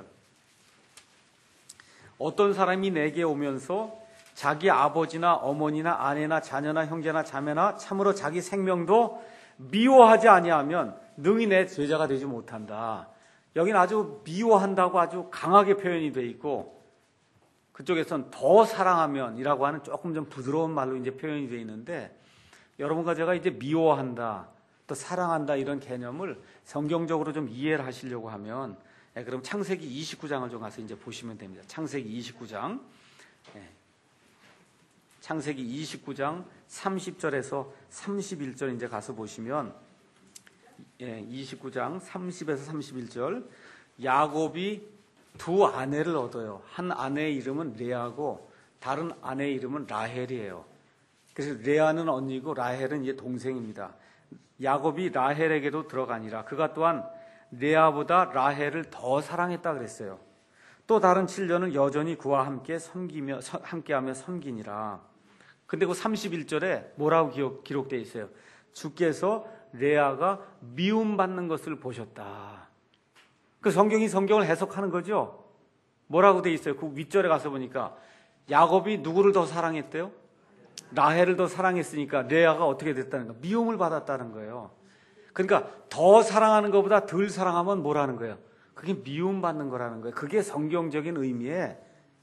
어떤 사람이 내게 오면서 자기 아버지나 어머니나 아내나 자녀나 형제나 자매나 참으로 자기 생명도 미워하지 아니하면 능히 내 제자가 되지 못한다. 여기는 아주 미워한다고 아주 강하게 표현이 되어 있고 그쪽에서는 더 사랑하면이라고 하는 조금 좀 부드러운 말로 이제 표현이 되어 있는데 여러분과 제가 이제 미워한다, 또 사랑한다 이런 개념을 성경적으로 좀 이해를 하시려고 하면 그럼 창세기 29장을 좀 가서 이제 보시면 됩니다. 창세기 29장. 창세기 29장 30절에서 31절 이제 가서 보시면 29장 30에서 31절 야곱이 두 아내를 얻어요. 한 아내의 이름은 레아고 다른 아내의 이름은 라헬이에요. 그래서 레아는 언니고 라헬은 이제 동생입니다. 야곱이 라헬에게도 들어가니라. 그가 또한 레아보다 라헬을 더 사랑했다 그랬어요. 또 다른 7년은 여전히 그와 함께하며 섬기니라. 근데 그 31절에 뭐라고 기록되어 있어요? 주께서 레아가 미움받는 것을 보셨다. 그 성경을 해석하는 거죠. 뭐라고 되어 있어요? 그 윗절에 가서 보니까 야곱이 누구를 더 사랑했대요? 라헬을 더 사랑했으니까 레아가 어떻게 됐다는 거예요? 미움을 받았다는 거예요. 그러니까 더 사랑하는 것보다 덜 사랑하면 뭐라는 거예요? 그게 미움받는 거라는 거예요. 그게 성경적인 의미의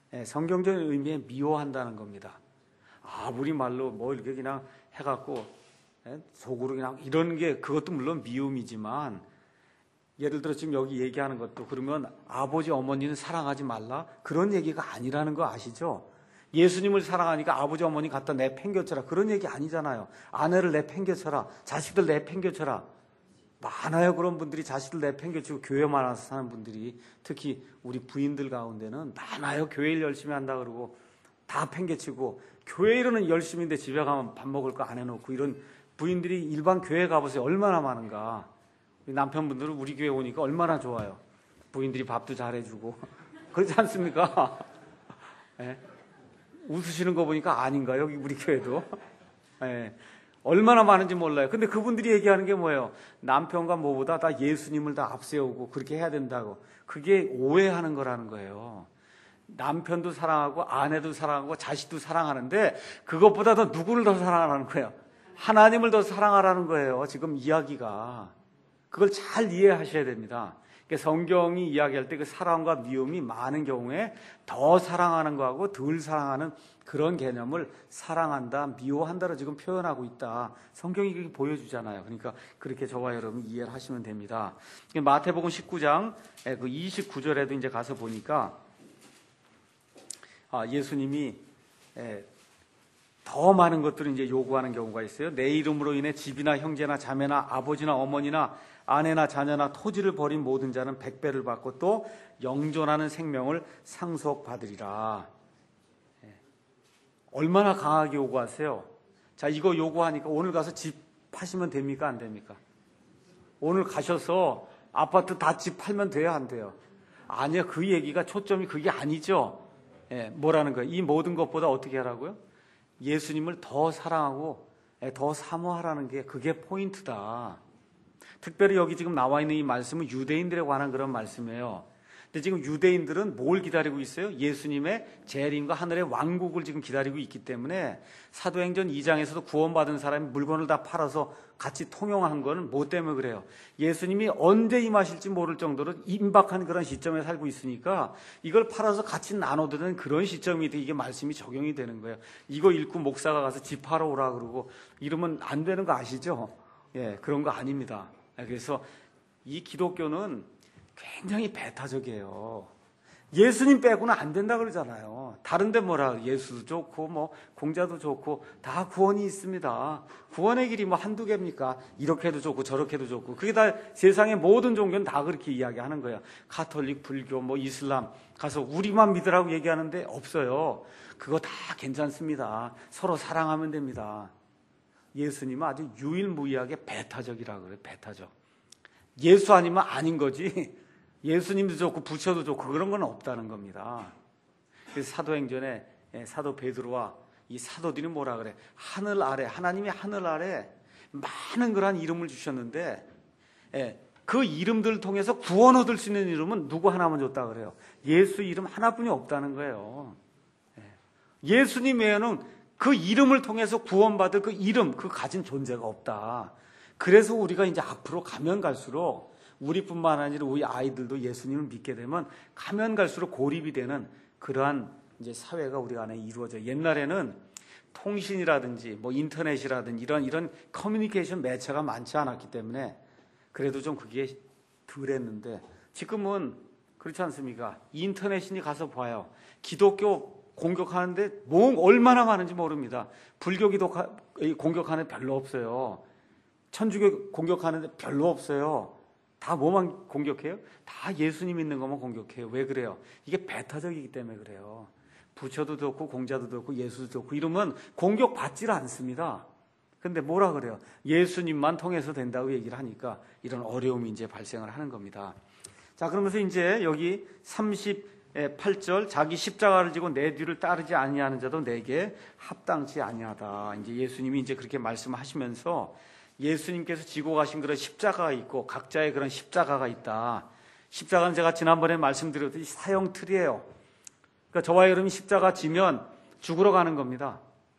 미워한다는 겁니다. 우리 말로 뭐 이렇게 그냥 해갖고 속으로 그냥 이런 게 그것도 물론 미움이지만 예를 들어 지금 여기 얘기하는 것도 그러면 아버지 어머니는 사랑하지 말라 그런 얘기가 아니라는 거 아시죠? 예수님을 사랑하니까 아버지 어머니 갖다 내팽겨쳐라 그런 얘기 아니잖아요. 아내를 내팽겨쳐라, 자식들 내팽겨쳐라. 많아요. 그런 분들이 자식들 내팽겨치고 교회 많아서 사는 분들이 특히 우리 부인들 가운데는 많아요. 교회를 열심히 한다 그러고 다 팽개치고 교회 일은 열심인데 집에 가면 밥 먹을 거 안 해놓고 이런 부인들이 일반 교회 가보세요. 얼마나 많은가. 우리 남편분들은 우리 교회 오니까 얼마나 좋아요. 부인들이 밥도 잘해주고 그렇지 않습니까? 네. 웃으시는 거 보니까 아닌가 여기 우리 교회도. 네. 얼마나 많은지 몰라요. 근데 그분들이 얘기하는 게 뭐예요? 남편과 뭐보다 다 예수님을 다 앞세우고 그렇게 해야 된다고. 그게 오해하는 거라는 거예요. 남편도 사랑하고 아내도 사랑하고 자식도 사랑하는데 그것보다 더 누구를 더 사랑하라는 거예요? 하나님을 더 사랑하라는 거예요. 지금 이야기가. 그걸 잘 이해하셔야 됩니다. 성경이 이야기할 때 그 사랑과 미움이 많은 경우에 더 사랑하는 거하고 덜 사랑하는 그런 개념을 사랑한다, 미워한다로 지금 표현하고 있다. 성경이 그렇게 보여주잖아요. 그러니까 그렇게 저와 여러분 이해를 하시면 됩니다. 마태복음 19장 그 29절에도 이제 가서 보니까 예수님이 더 많은 것들을 이제 요구하는 경우가 있어요. 내 이름으로 인해 집이나 형제나 자매나 아버지나 어머니나 아내나 자녀나 토지를 버린 모든 자는 100배를 받고 또 영존하는 생명을 상속받으리라. 얼마나 강하게 요구하세요? 자, 이거 요구하니까 오늘 가서 집 파시면 됩니까? 안 됩니까? 오늘 가셔서 아파트 다 집 팔면 돼요? 안 돼요? 아니요. 그 얘기가 초점이 그게 아니죠. 뭐라는 거예요? 이 모든 것보다 어떻게 하라고요? 예수님을 더 사랑하고 더 사모하라는 게 그게 포인트다. 특별히 여기 지금 나와 있는 이 말씀은 유대인들에 관한 그런 말씀이에요. 근데 지금 유대인들은 뭘 기다리고 있어요? 예수님의 재림과 하늘의 왕국을 지금 기다리고 있기 때문에 사도행전 2장에서도 구원받은 사람이 물건을 다 팔아서 같이 통용한 거는 뭐 때문에 그래요? 예수님이 언제 임하실지 모를 정도로 임박한 그런 시점에 살고 있으니까 이걸 팔아서 같이 나눠드는 그런 시점이 이게 말씀이 적용이 되는 거예요. 이거 읽고 목사가 가서 집 팔아 오라 그러고 이러면 안 되는 거 아시죠? 그런 거 아닙니다. 그래서 이 기독교는 굉장히 배타적이에요. 예수님 빼고는 안 된다 그러잖아요. 다른데 뭐라 예수도 좋고 뭐 공자도 좋고 다 구원이 있습니다. 구원의 길이 뭐 한두 개입니까? 이렇게 해도 좋고 저렇게 해도 좋고 그게 다 세상의 모든 종교는 다 그렇게 이야기하는 거예요. 가톨릭, 불교, 뭐 이슬람 가서 우리만 믿으라고 얘기하는데 없어요. 그거 다 괜찮습니다. 서로 사랑하면 됩니다. 예수님은 아주 유일무이하게 배타적이라고 그래요. 배타적. 예수 아니면 아닌 거지. 예수님도 좋고 부처도 좋고 그런 건 없다는 겁니다. 그래서 사도행전에 사도 베드로와 이 사도들이 뭐라 그래? 하늘 아래, 하나님이 하늘 아래 많은 그런 이름을 주셨는데 그 이름들을 통해서 구원 얻을 수 있는 이름은 누구 하나만 줬다 그래요. 예수 이름 하나뿐이 없다는 거예요. 예수님 외에는 그 이름을 통해서 구원받을 그 이름, 그 가진 존재가 없다. 그래서 우리가 이제 앞으로 가면 갈수록 우리뿐만 아니라 우리 아이들도 예수님을 믿게 되면 가면 갈수록 고립이 되는 그러한 이제 사회가 우리 안에 이루어져요. 옛날에는 통신이라든지 뭐 인터넷이라든지 이런 커뮤니케이션 매체가 많지 않았기 때문에 그래도 좀 그게 덜했는데 지금은 그렇지 않습니까? 인터넷이니 가서 봐요. 기독교 공격하는데 뭐 얼마나 많은지 모릅니다. 불교 공격하는 별로 없어요. 천주교 공격하는데 별로 없어요. 다 뭐만 공격해요? 다 예수님 있는 것만 공격해요. 왜 그래요? 이게 배타적이기 때문에 그래요. 부처도 좋고 공자도 좋고 예수도 좋고 이러면 공격받지를 않습니다. 근데 뭐라 그래요? 예수님만 통해서 된다고 얘기를 하니까 이런 어려움이 이제 발생을 하는 겁니다. 자, 그러면서 이제 여기 38절 자기 십자가를 지고 내 뒤를 따르지 아니하는 자도 내게 합당치 아니하다. 이제 예수님이 이제 그렇게 말씀하시면서 예수님께서 지고 가신 그런 십자가가 있고 각자의 그런 십자가가 있다. 십자가는 제가 지난번에 말씀드렸듯이 사형 틀이에요. 그러니까 저와 여러분이 십자가 지면 죽으러 가는 겁니다.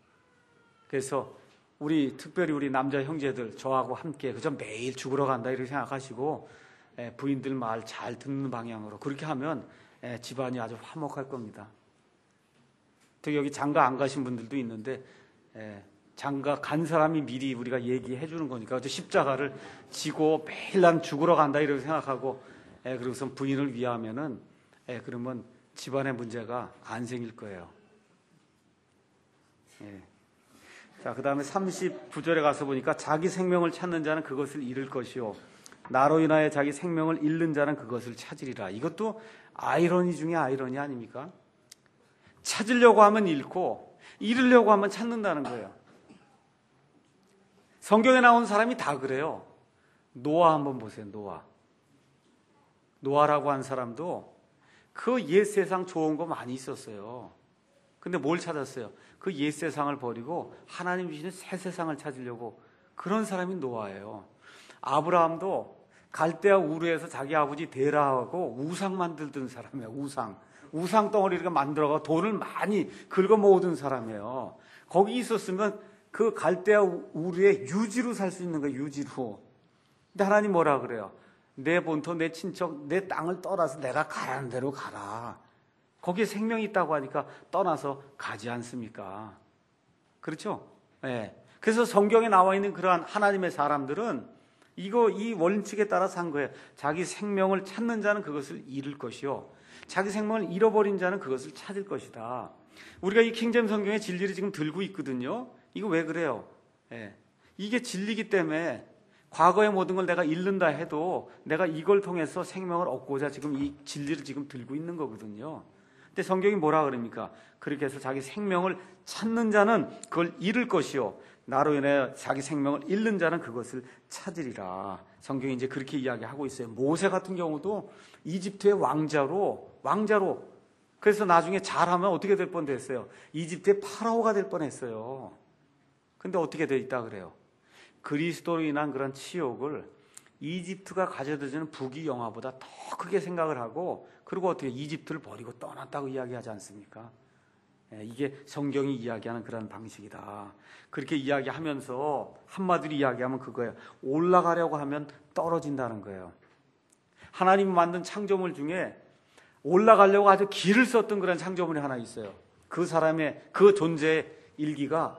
그래서 특별히 우리 남자 형제들 저하고 함께 그저 매일 죽으러 간다 이렇게 생각하시고 부인들 말 잘 듣는 방향으로 그렇게 하면 집안이 아주 화목할 겁니다. 특히 여기 장가 안 가신 분들도 있는데 장가 간 사람이 미리 우리가 얘기해 주는 거니까 십자가를 지고 매일 난 죽으러 간다 이렇게 생각하고 그러고서 부인을 위하면은 그러면 집안의 문제가 안 생길 거예요. 자, 그 다음에 39절에 가서 보니까 자기 생명을 찾는 자는 그것을 잃을 것이요 나로 인하여 자기 생명을 잃는 자는 그것을 찾으리라. 이것도 아이러니 중에 아이러니 아닙니까? 찾으려고 하면 잃고 잃으려고 하면 찾는다는 거예요. 성경에 나온 사람이 다 그래요. 노아 한번 보세요. 노아라고 한 사람도 그 옛 세상 좋은 거 많이 있었어요. 근데 뭘 찾았어요? 그 옛 세상을 버리고 하나님 주시는 새 세상을 찾으려고, 그런 사람이 노아예요. 아브라함도 갈대아 우르에서 자기 아버지 데라하고 우상 만들던 사람이에요. 우상 덩어리를 만들어가 돈을 많이 긁어 모으던 사람이에요. 거기 있었으면 그 갈대아 우르의 유지로 살 수 있는 거예요. 유지로. 근데 하나님 뭐라 그래요? 내 본토, 내 친척, 내 땅을 떠나서 내가 가라는 대로 가라. 거기에 생명이 있다고 하니까 떠나서 가지 않습니까? 그렇죠? 네. 그래서 성경에 나와 있는 그러한 하나님의 사람들은 이 원칙에 따라 산 거예요. 자기 생명을 찾는 자는 그것을 잃을 것이요, 자기 생명을 잃어버린 자는 그것을 찾을 것이다. 우리가 이 킹제임 성경의 진리를 지금 들고 있거든요. 이거 왜 그래요? 네. 이게 진리기 때문에 과거의 모든 걸 내가 잃는다 해도 내가 이걸 통해서 생명을 얻고자 지금 이 진리를 지금 들고 있는 거거든요. 근데 성경이 뭐라 그럽니까? 그렇게 해서 자기 생명을 찾는 자는 그걸 잃을 것이요, 나로 인해 자기 생명을 잃는 자는 그것을 찾으리라. 성경이 이제 그렇게 이야기하고 있어요. 모세 같은 경우도 이집트의 왕자로 그래서 나중에 잘하면 어떻게 될 뻔했어요? 이집트의 파라오가 될 뻔했어요. 근데 어떻게 돼 있다 그래요? 그리스도로 인한 그런 치욕을 이집트가 가져다주는 부귀영화보다 더 크게 생각을 하고, 그리고 어떻게 이집트를 버리고 떠났다고 이야기하지 않습니까? 이게 성경이 이야기하는 그런 방식이다. 그렇게 이야기하면서 한마디로 이야기하면 그거예요. 올라가려고 하면 떨어진다는 거예요. 하나님이 만든 창조물 중에 올라가려고 아주 길을 썼던 그런 창조물이 하나 있어요. 그 사람의 그 존재의 일기가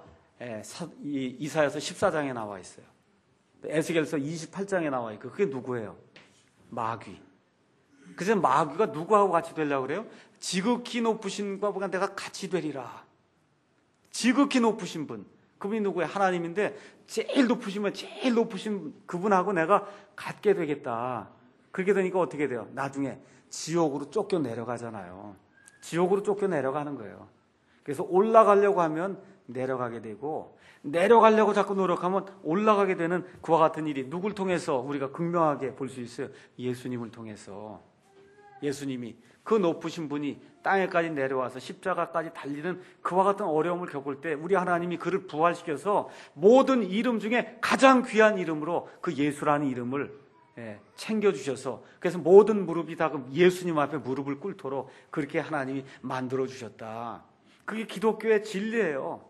이사야서 14장에 나와 있어요. 에스겔서 28장에 나와 있고, 그게 누구예요? 마귀. 그래서 마귀가 누구하고 같이 되려고 그래요? 지극히 높으신 분과 내가 같이 되리라. 지극히 높으신 분, 그분이 누구예요? 하나님인데 제일 높으신 그분하고 내가 같게 되겠다. 그렇게 되니까 어떻게 돼요? 나중에 지옥으로 쫓겨 내려가잖아요. 지옥으로 쫓겨 내려가는 거예요. 그래서 올라가려고 하면 내려가게 되고, 내려가려고 자꾸 노력하면 올라가게 되는 그와 같은 일이 누굴 통해서 우리가 극명하게 볼 수 있어요? 예수님을 통해서. 예수님이, 그 높으신 분이 땅에까지 내려와서 십자가까지 달리는 그와 같은 어려움을 겪을 때 우리 하나님이 그를 부활시켜서 모든 이름 중에 가장 귀한 이름으로 그 예수라는 이름을 챙겨주셔서, 그래서 모든 무릎이 다 예수님 앞에 무릎을 꿇도록 그렇게 하나님이 만들어주셨다. 그게 기독교의 진리예요.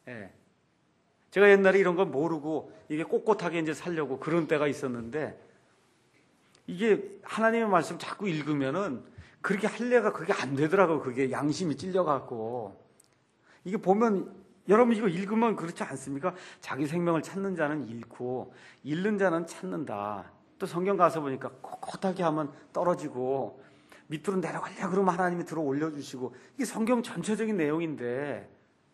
제가 옛날에 이런 걸 모르고 이게 꼿꼿하게 이제 살려고 그런 때가 있었는데, 이게 하나님의 말씀 자꾸 읽으면은 그렇게 할래가 그게 안 되더라고요. 그게 양심이 찔려갖고. 이게 보면, 여러분 이거 읽으면 그렇지 않습니까? 자기 생명을 찾는 자는 잃고 잃는 자는 찾는다. 또 성경 가서 보니까 꼿꼿하게 하면 떨어지고 밑으로 내려가려고 그러면 하나님이 들어 올려주시고, 이게 성경 전체적인 내용인데,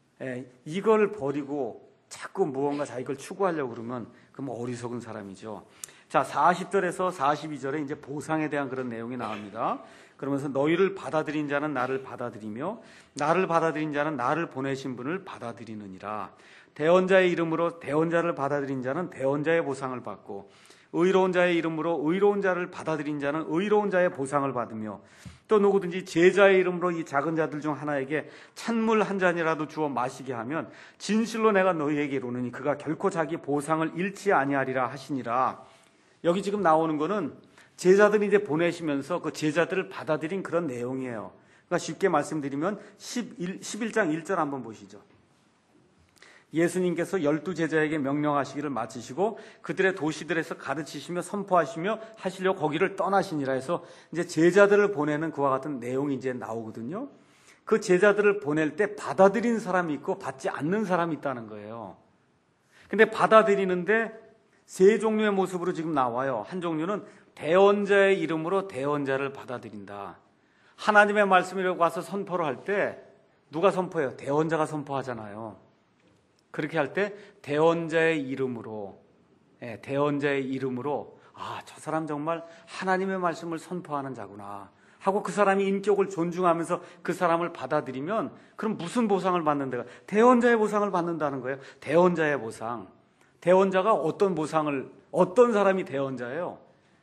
이걸 버리고 자꾸 무언가 자기 걸 추구하려고 그러면 그럼 어리석은 사람이죠. 자, 40절에서 42절에 이제 보상에 대한 그런 내용이 나옵니다. 그러면서 너희를 받아들인 자는 나를 받아들이며 나를 받아들인 자는 나를 보내신 분을 받아들이느니라. 대언자의 이름으로 대언자를 받아들인 자는 대언자의 보상을 받고, 의로운 자의 이름으로 의로운 자를 받아들인 자는 의로운 자의 보상을 받으며, 또 누구든지 제자의 이름으로 이 작은 자들 중 하나에게 찬물 한 잔이라도 주어 마시게 하면 진실로 내가 너희에게 이르노니 그가 결코 자기 보상을 잃지 아니하리라 하시니라. 여기 지금 나오는 거는 제자들이 이제 보내시면서 그 제자들을 받아들인 그런 내용이에요. 그러니까 쉽게 말씀드리면 11장 1절 한번 보시죠. 예수님께서 12제자에게 명령하시기를 마치시고 그들의 도시들에서 가르치시며 선포하시며 하시려 거기를 떠나시니라 해서 이제 제자들을 보내는 그와 같은 내용이 이제 나오거든요. 그 제자들을 보낼 때 받아들인 사람이 있고 받지 않는 사람이 있다는 거예요. 근데 받아들이는데 세 종류의 모습으로 지금 나와요. 한 종류는 대언자의 이름으로 대언자를 받아들인다. 하나님의 말씀이라고 와서 선포를 할 때 누가 선포해요? 대언자가 선포하잖아요. 그렇게 할 때 대언자의 이름으로, 아, 저 사람 정말 하나님의 말씀을 선포하는 자구나. 하고 그 사람이 인격을 존중하면서 그 사람을 받아들이면 그럼 무슨 보상을 받는다가? 대언자의 보상을 받는다는 거예요. 대언자의 보상. 대언자가 어떤 사람이 대언자예요?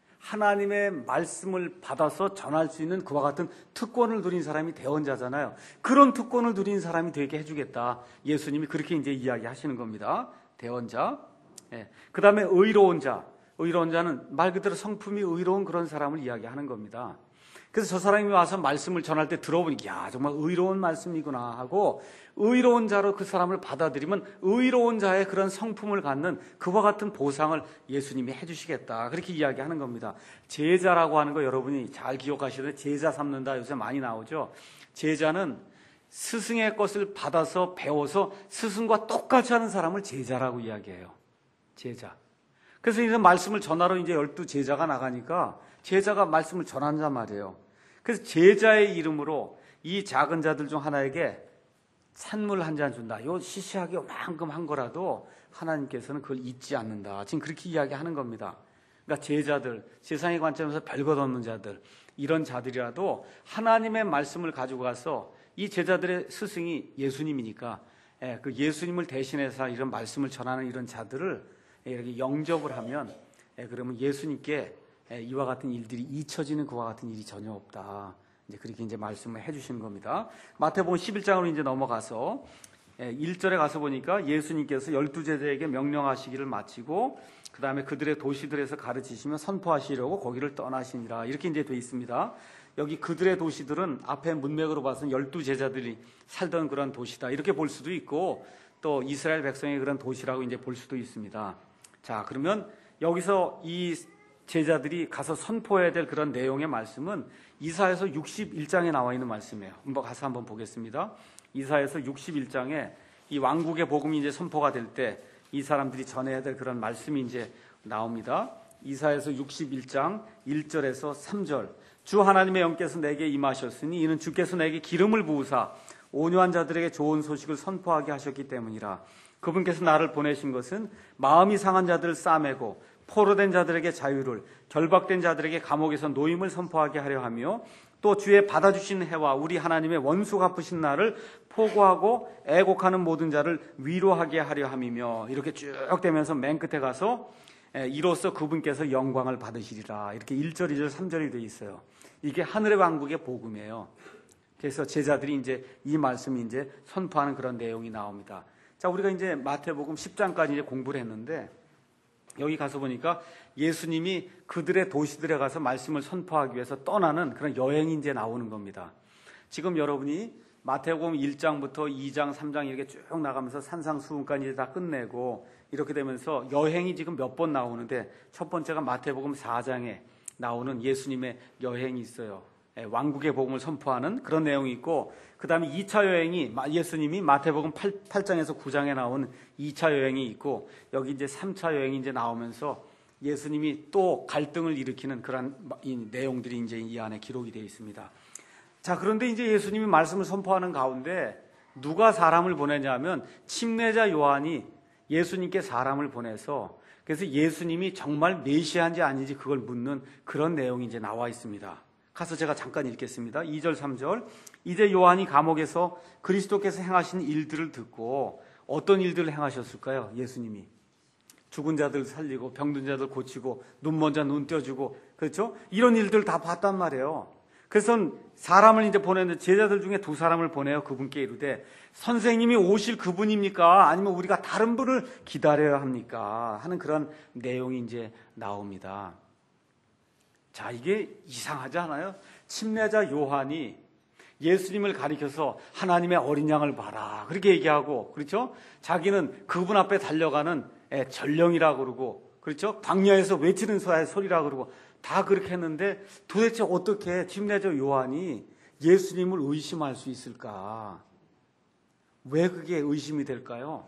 하나님의 말씀을 받아서 전할 수 있는 그와 같은 특권을 누린 사람이 대언자잖아요. 그런 특권을 누린 사람이 되게 해주겠다. 예수님이 그렇게 이제 이야기하시는 겁니다. 대언자. 예. 그 다음에 의로운 자. 의로운 자는 말 그대로 성품이 의로운 그런 사람을 이야기하는 겁니다. 그래서 저 사람이 와서 말씀을 전할 때 들어보니까 야, 정말 의로운 말씀이구나 하고 의로운 자로 그 사람을 받아들이면 의로운 자의 그런 성품을 갖는 그와 같은 보상을 예수님이 해주시겠다. 그렇게 이야기하는 겁니다. 제자라고 하는 거 여러분이 잘 기억하시는데 제자 삼는다 요새 많이 나오죠. 제자는 스승의 것을 받아서 배워서 스승과 똑같이 하는 사람을 제자라고 이야기해요. 제자. 그래서 이제 말씀을 전하러 이제 12 제자가 나가니까 제자가 말씀을 전한단 말이에요. 그래서 제자의 이름으로 이 작은 자들 중 하나에게 찬물 한 잔 준다. 요 시시하게 요만큼 한 거라도 하나님께서는 그걸 잊지 않는다. 지금 그렇게 이야기하는 겁니다. 그러니까 제자들, 세상의 관점에서 별것 없는 자들, 이런 자들이라도 하나님의 말씀을 가지고 가서 이 제자들의 스승이 예수님이니까 그 예수님을 대신해서 이런 말씀을 전하는 이런 자들을 이렇게 영접을 하면 그러면 예수님께 이와 같은 일들이 잊혀지는 그와 같은 일이 전혀 없다. 이제 그렇게 이제 말씀을 해주시는 겁니다. 마태복음 11장으로 이제 넘어가서 1절에 가서 보니까 예수님께서 12 제자에게 명령하시기를 마치고 그 다음에 그들의 도시들에서 가르치시며 선포하시려고 거기를 떠나시니라. 이렇게 이제 돼 있습니다. 여기 그들의 도시들은 앞에 문맥으로 봐서는 12 제자들이 살던 그런 도시다. 이렇게 볼 수도 있고 또 이스라엘 백성의 그런 도시라고 이제 볼 수도 있습니다. 자, 그러면 여기서 이 제자들이 가서 선포해야 될 그런 내용의 말씀은 이사야서 61장에 나와 있는 말씀이에요. 한번 가서 한번 보겠습니다. 이사야서 61장에 이 왕국의 복음이 이제 선포가 될 때 이 사람들이 전해야 될 그런 말씀이 이제 나옵니다. 이사야서 61장 1절에서 3절. 주 하나님의 영께서 내게 임하셨으니 이는 주께서 내게 기름을 부으사 온유한 자들에게 좋은 소식을 선포하게 하셨기 때문이라. 그분께서 나를 보내신 것은 마음이 상한 자들을 싸매고 포로된 자들에게 자유를, 결박된 자들에게 감옥에서 노임을 선포하게 하려 하며 또 주의 받아주신 해와 우리 하나님의 원수 갚으신 날을 포고하고 애곡하는 모든 자를 위로하게 하려 함이며 이렇게 쭉 되면서 맨 끝에 가서 이로써 그분께서 영광을 받으시리라. 이렇게 1절, 2절, 3절이 되어 있어요. 이게 하늘의 왕국의 복음이에요. 그래서 제자들이 이제 이 말씀이 이제 선포하는 그런 내용이 나옵니다. 자, 우리가 이제 마태복음 10장까지 이제 공부를 했는데 여기 가서 보니까 예수님이 그들의 도시들에 가서 말씀을 선포하기 위해서 떠나는 그런 여행이 이제 나오는 겁니다. 지금 여러분이 마태복음 1장부터 2장, 3장 이렇게 쭉 나가면서 산상수훈까지 이제 다 끝내고 이렇게 되면서 여행이 지금 몇 번 나오는데 첫 번째가 마태복음 4장에 나오는 예수님의 여행이 있어요. 왕국의 복음을 선포하는 그런 내용이 있고 그 다음에 2차 여행이 예수님이 마태복음 8장에서 9장에 나온 2차 여행이 있고 여기 이제 3차 여행이 이제 나오면서 예수님이 또 갈등을 일으키는 그런 내용들이 이제 이 안에 기록이 되어 있습니다. 자, 그런데 이제 예수님이 말씀을 선포하는 가운데 누가 사람을 보내냐면 침례자 요한이 예수님께 사람을 보내서 그래서 예수님이 정말 메시아인지 아닌지 그걸 묻는 그런 내용이 이제 나와 있습니다. 가서 제가 잠깐 읽겠습니다. 2절, 3절. 이제 요한이 감옥에서 그리스도께서 행하신 일들을 듣고 어떤 일들을 행하셨을까요? 예수님이 죽은 자들 살리고 병든 자들 고치고 눈 먼 자 눈 떼어주고 그렇죠? 이런 일들을 다 봤단 말이에요. 그래서 사람을 이제 보내는데 제자들 중에 2 사람을 보내요. 그분께 이르되 선생님이 오실 그분입니까? 아니면 우리가 다른 분을 기다려야 합니까? 하는 그런 내용이 이제 나옵니다. 자, 이게 이상하지 않아요? 침례자 요한이 예수님을 가리켜서 하나님의 어린 양을 봐라 그렇게 얘기하고 그렇죠? 자기는 그분 앞에 달려가는 전령이라고 그러고 그렇죠? 광야에서 외치는 소리라고 그러고 다 그렇게 했는데 도대체 어떻게 침례자 요한이 예수님을 의심할 수 있을까? 왜 그게 의심이 될까요?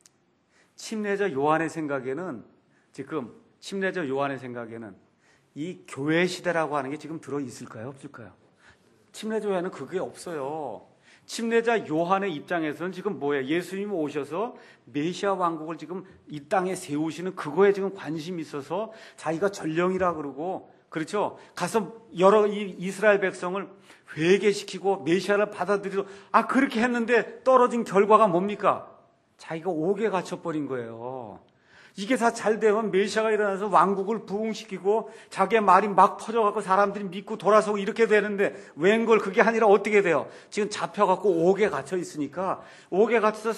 침례자 요한의 생각에는 지금 침례자 요한의 생각에는 이 교회 시대라고 하는 게 지금 들어있을까요? 없을까요? 침례자 요한은 그게 없어요. 침례자 요한의 입장에서는 지금 뭐예요? 예수님이 오셔서 메시아 왕국을 지금 이 땅에 세우시는 그거에 지금 관심이 있어서 자기가 전령이라 그러고 그렇죠? 가서 여러 이스라엘 백성을 회개시키고 메시아를 받아들이고 그렇게 했는데 떨어진 결과가 뭡니까? 자기가 옥에 갇혀버린 거예요. 이게 다 잘 되면 메시아가 일어나서 왕국을 부흥시키고 자기의 말이 막 퍼져갖고 사람들이 믿고 돌아서고 이렇게 되는데 웬걸 그게 아니라 어떻게 돼요? 지금 잡혀갖고 옥에 갇혀 있으니까 옥에 갇혀서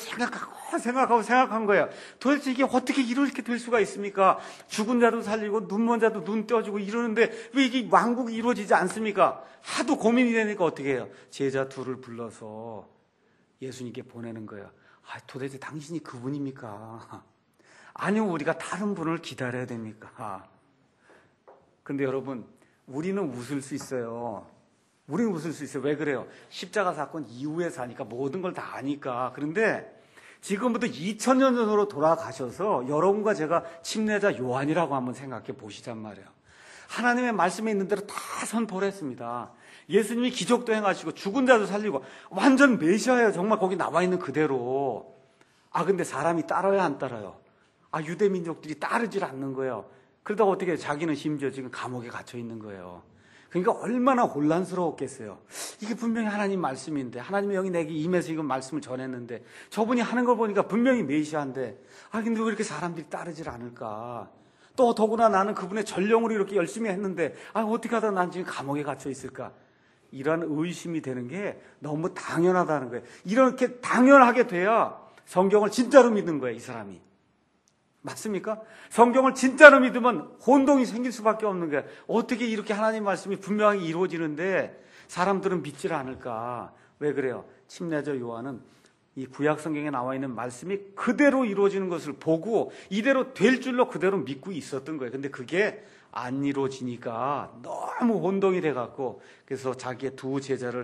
생각한 거예요. 도대체 이게 어떻게 이렇게 될 수가 있습니까? 죽은 자도 살리고 눈먼 자도 눈 떼어주고 이러는데 왜 이게 왕국이 이루어지지 않습니까? 하도 고민이 되니까 어떻게 해요? 제자 둘을 불러서 예수님께 보내는 거예요. 도대체 당신이 그분입니까? 아니면 우리가 다른 분을 기다려야 됩니까? 근데 여러분, 우리는 웃을 수 있어요. 우리는 웃을 수 있어요. 왜 그래요? 십자가 사건 이후에 사니까 모든 걸 다 아니까. 그런데 지금부터 2000년 전으로 돌아가셔서 여러분과 제가 침례자 요한이라고 한번 생각해 보시잔 말이에요. 하나님의 말씀에 있는 대로 다 선포를 했습니다. 예수님이 기적도 행하시고 죽은 자도 살리고 완전 메시아예요. 정말 거기 나와 있는 그대로. 근데 사람이 따라야 안 따라요? 유대 민족들이 따르질 않는 거예요. 그러다가 어떻게 해요? 자기는 심지어 지금 감옥에 갇혀 있는 거예요. 그러니까 얼마나 혼란스러웠겠어요. 이게 분명히 하나님 말씀인데 하나님이 여기 내게 임해서 이건 말씀을 전했는데 저분이 하는 걸 보니까 분명히 메시아인데 근데 왜 이렇게 사람들이 따르질 않을까? 또 더구나 나는 그분의 전령으로 이렇게 열심히 했는데 어떻게 하다 난 지금 감옥에 갇혀 있을까? 이런 의심이 되는 게 너무 당연하다는 거예요. 이렇게 당연하게 돼야 성경을 진짜로 믿는 거예요, 이 사람이. 맞습니까? 성경을 진짜로 믿으면 혼동이 생길 수밖에 없는 거예요. 어떻게 이렇게 하나님 말씀이 분명하게 이루어지는데 사람들은 믿질 않을까? 왜 그래요? 침례자 요한은 이 구약 성경에 나와 있는 말씀이 그대로 이루어지는 것을 보고 이대로 될 줄로 그대로 믿고 있었던 거예요. 근데 그게 안 이루어지니까 너무 혼동이 돼갖고 그래서 자기의 두 제자를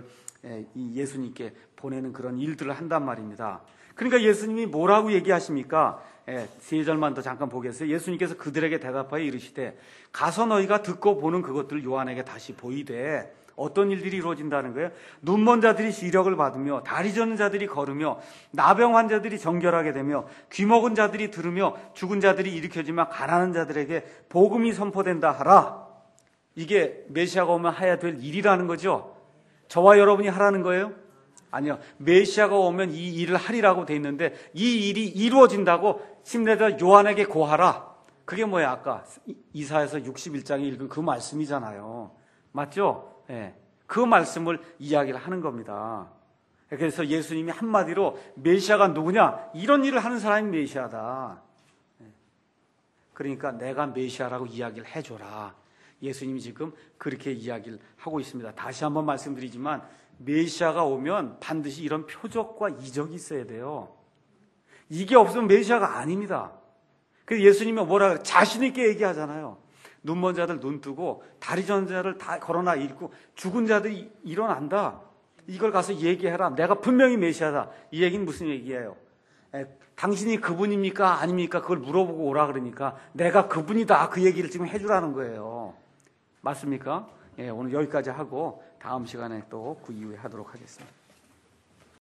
예수님께 보내는 그런 일들을 한단 말입니다. 그러니까 예수님이 뭐라고 얘기하십니까? 3절만 더 잠깐 보겠어요. 예수님께서 그들에게 대답하여 이르시되 가서 너희가 듣고 보는 그것들을 요한에게 다시 보이되 어떤 일들이 이루어진다는 거예요? 눈먼 자들이 시력을 받으며 다리 저는 자들이 걸으며 나병 환자들이 정결하게 되며 귀 먹은 자들이 들으며 죽은 자들이 일으켜지며 가난한 자들에게 복음이 선포된다 하라. 이게 메시아가 오면 해야 될 일이라는 거죠. 저와 여러분이 하라는 거예요? 아니요. 메시아가 오면 이 일을 하리라고 돼 있는데 이 일이 이루어진다고 침례자 요한에게 고하라. 그게 뭐야? 아까 이사야서 61장에 읽은 그 말씀이잖아요. 맞죠? 그 말씀을 이야기를 하는 겁니다. 그래서 예수님이 한마디로 메시아가 누구냐? 이런 일을 하는 사람이 메시아다. 그러니까 내가 메시아라고 이야기를 해줘라. 예수님이 지금 그렇게 이야기를 하고 있습니다. 다시 한번 말씀드리지만 메시아가 오면 반드시 이런 표적과 이적이 있어야 돼요. 이게 없으면 메시아가 아닙니다. 그래서 예수님이 뭐라 그래? 자신 있게 얘기하잖아요. 눈먼 자들 눈 뜨고 다리 저는 자를 다 걸어나 읽고 죽은 자들이 일어난다. 이걸 가서 얘기해라. 내가 분명히 메시아다. 이 얘기는 무슨 얘기예요? 당신이 그분입니까? 아닙니까? 그걸 물어보고 오라 그러니까 내가 그분이다. 그 얘기를 지금 해주라는 거예요. 맞습니까? 오늘 여기까지 하고 다음 시간에 또 그 이후에 하도록 하겠습니다.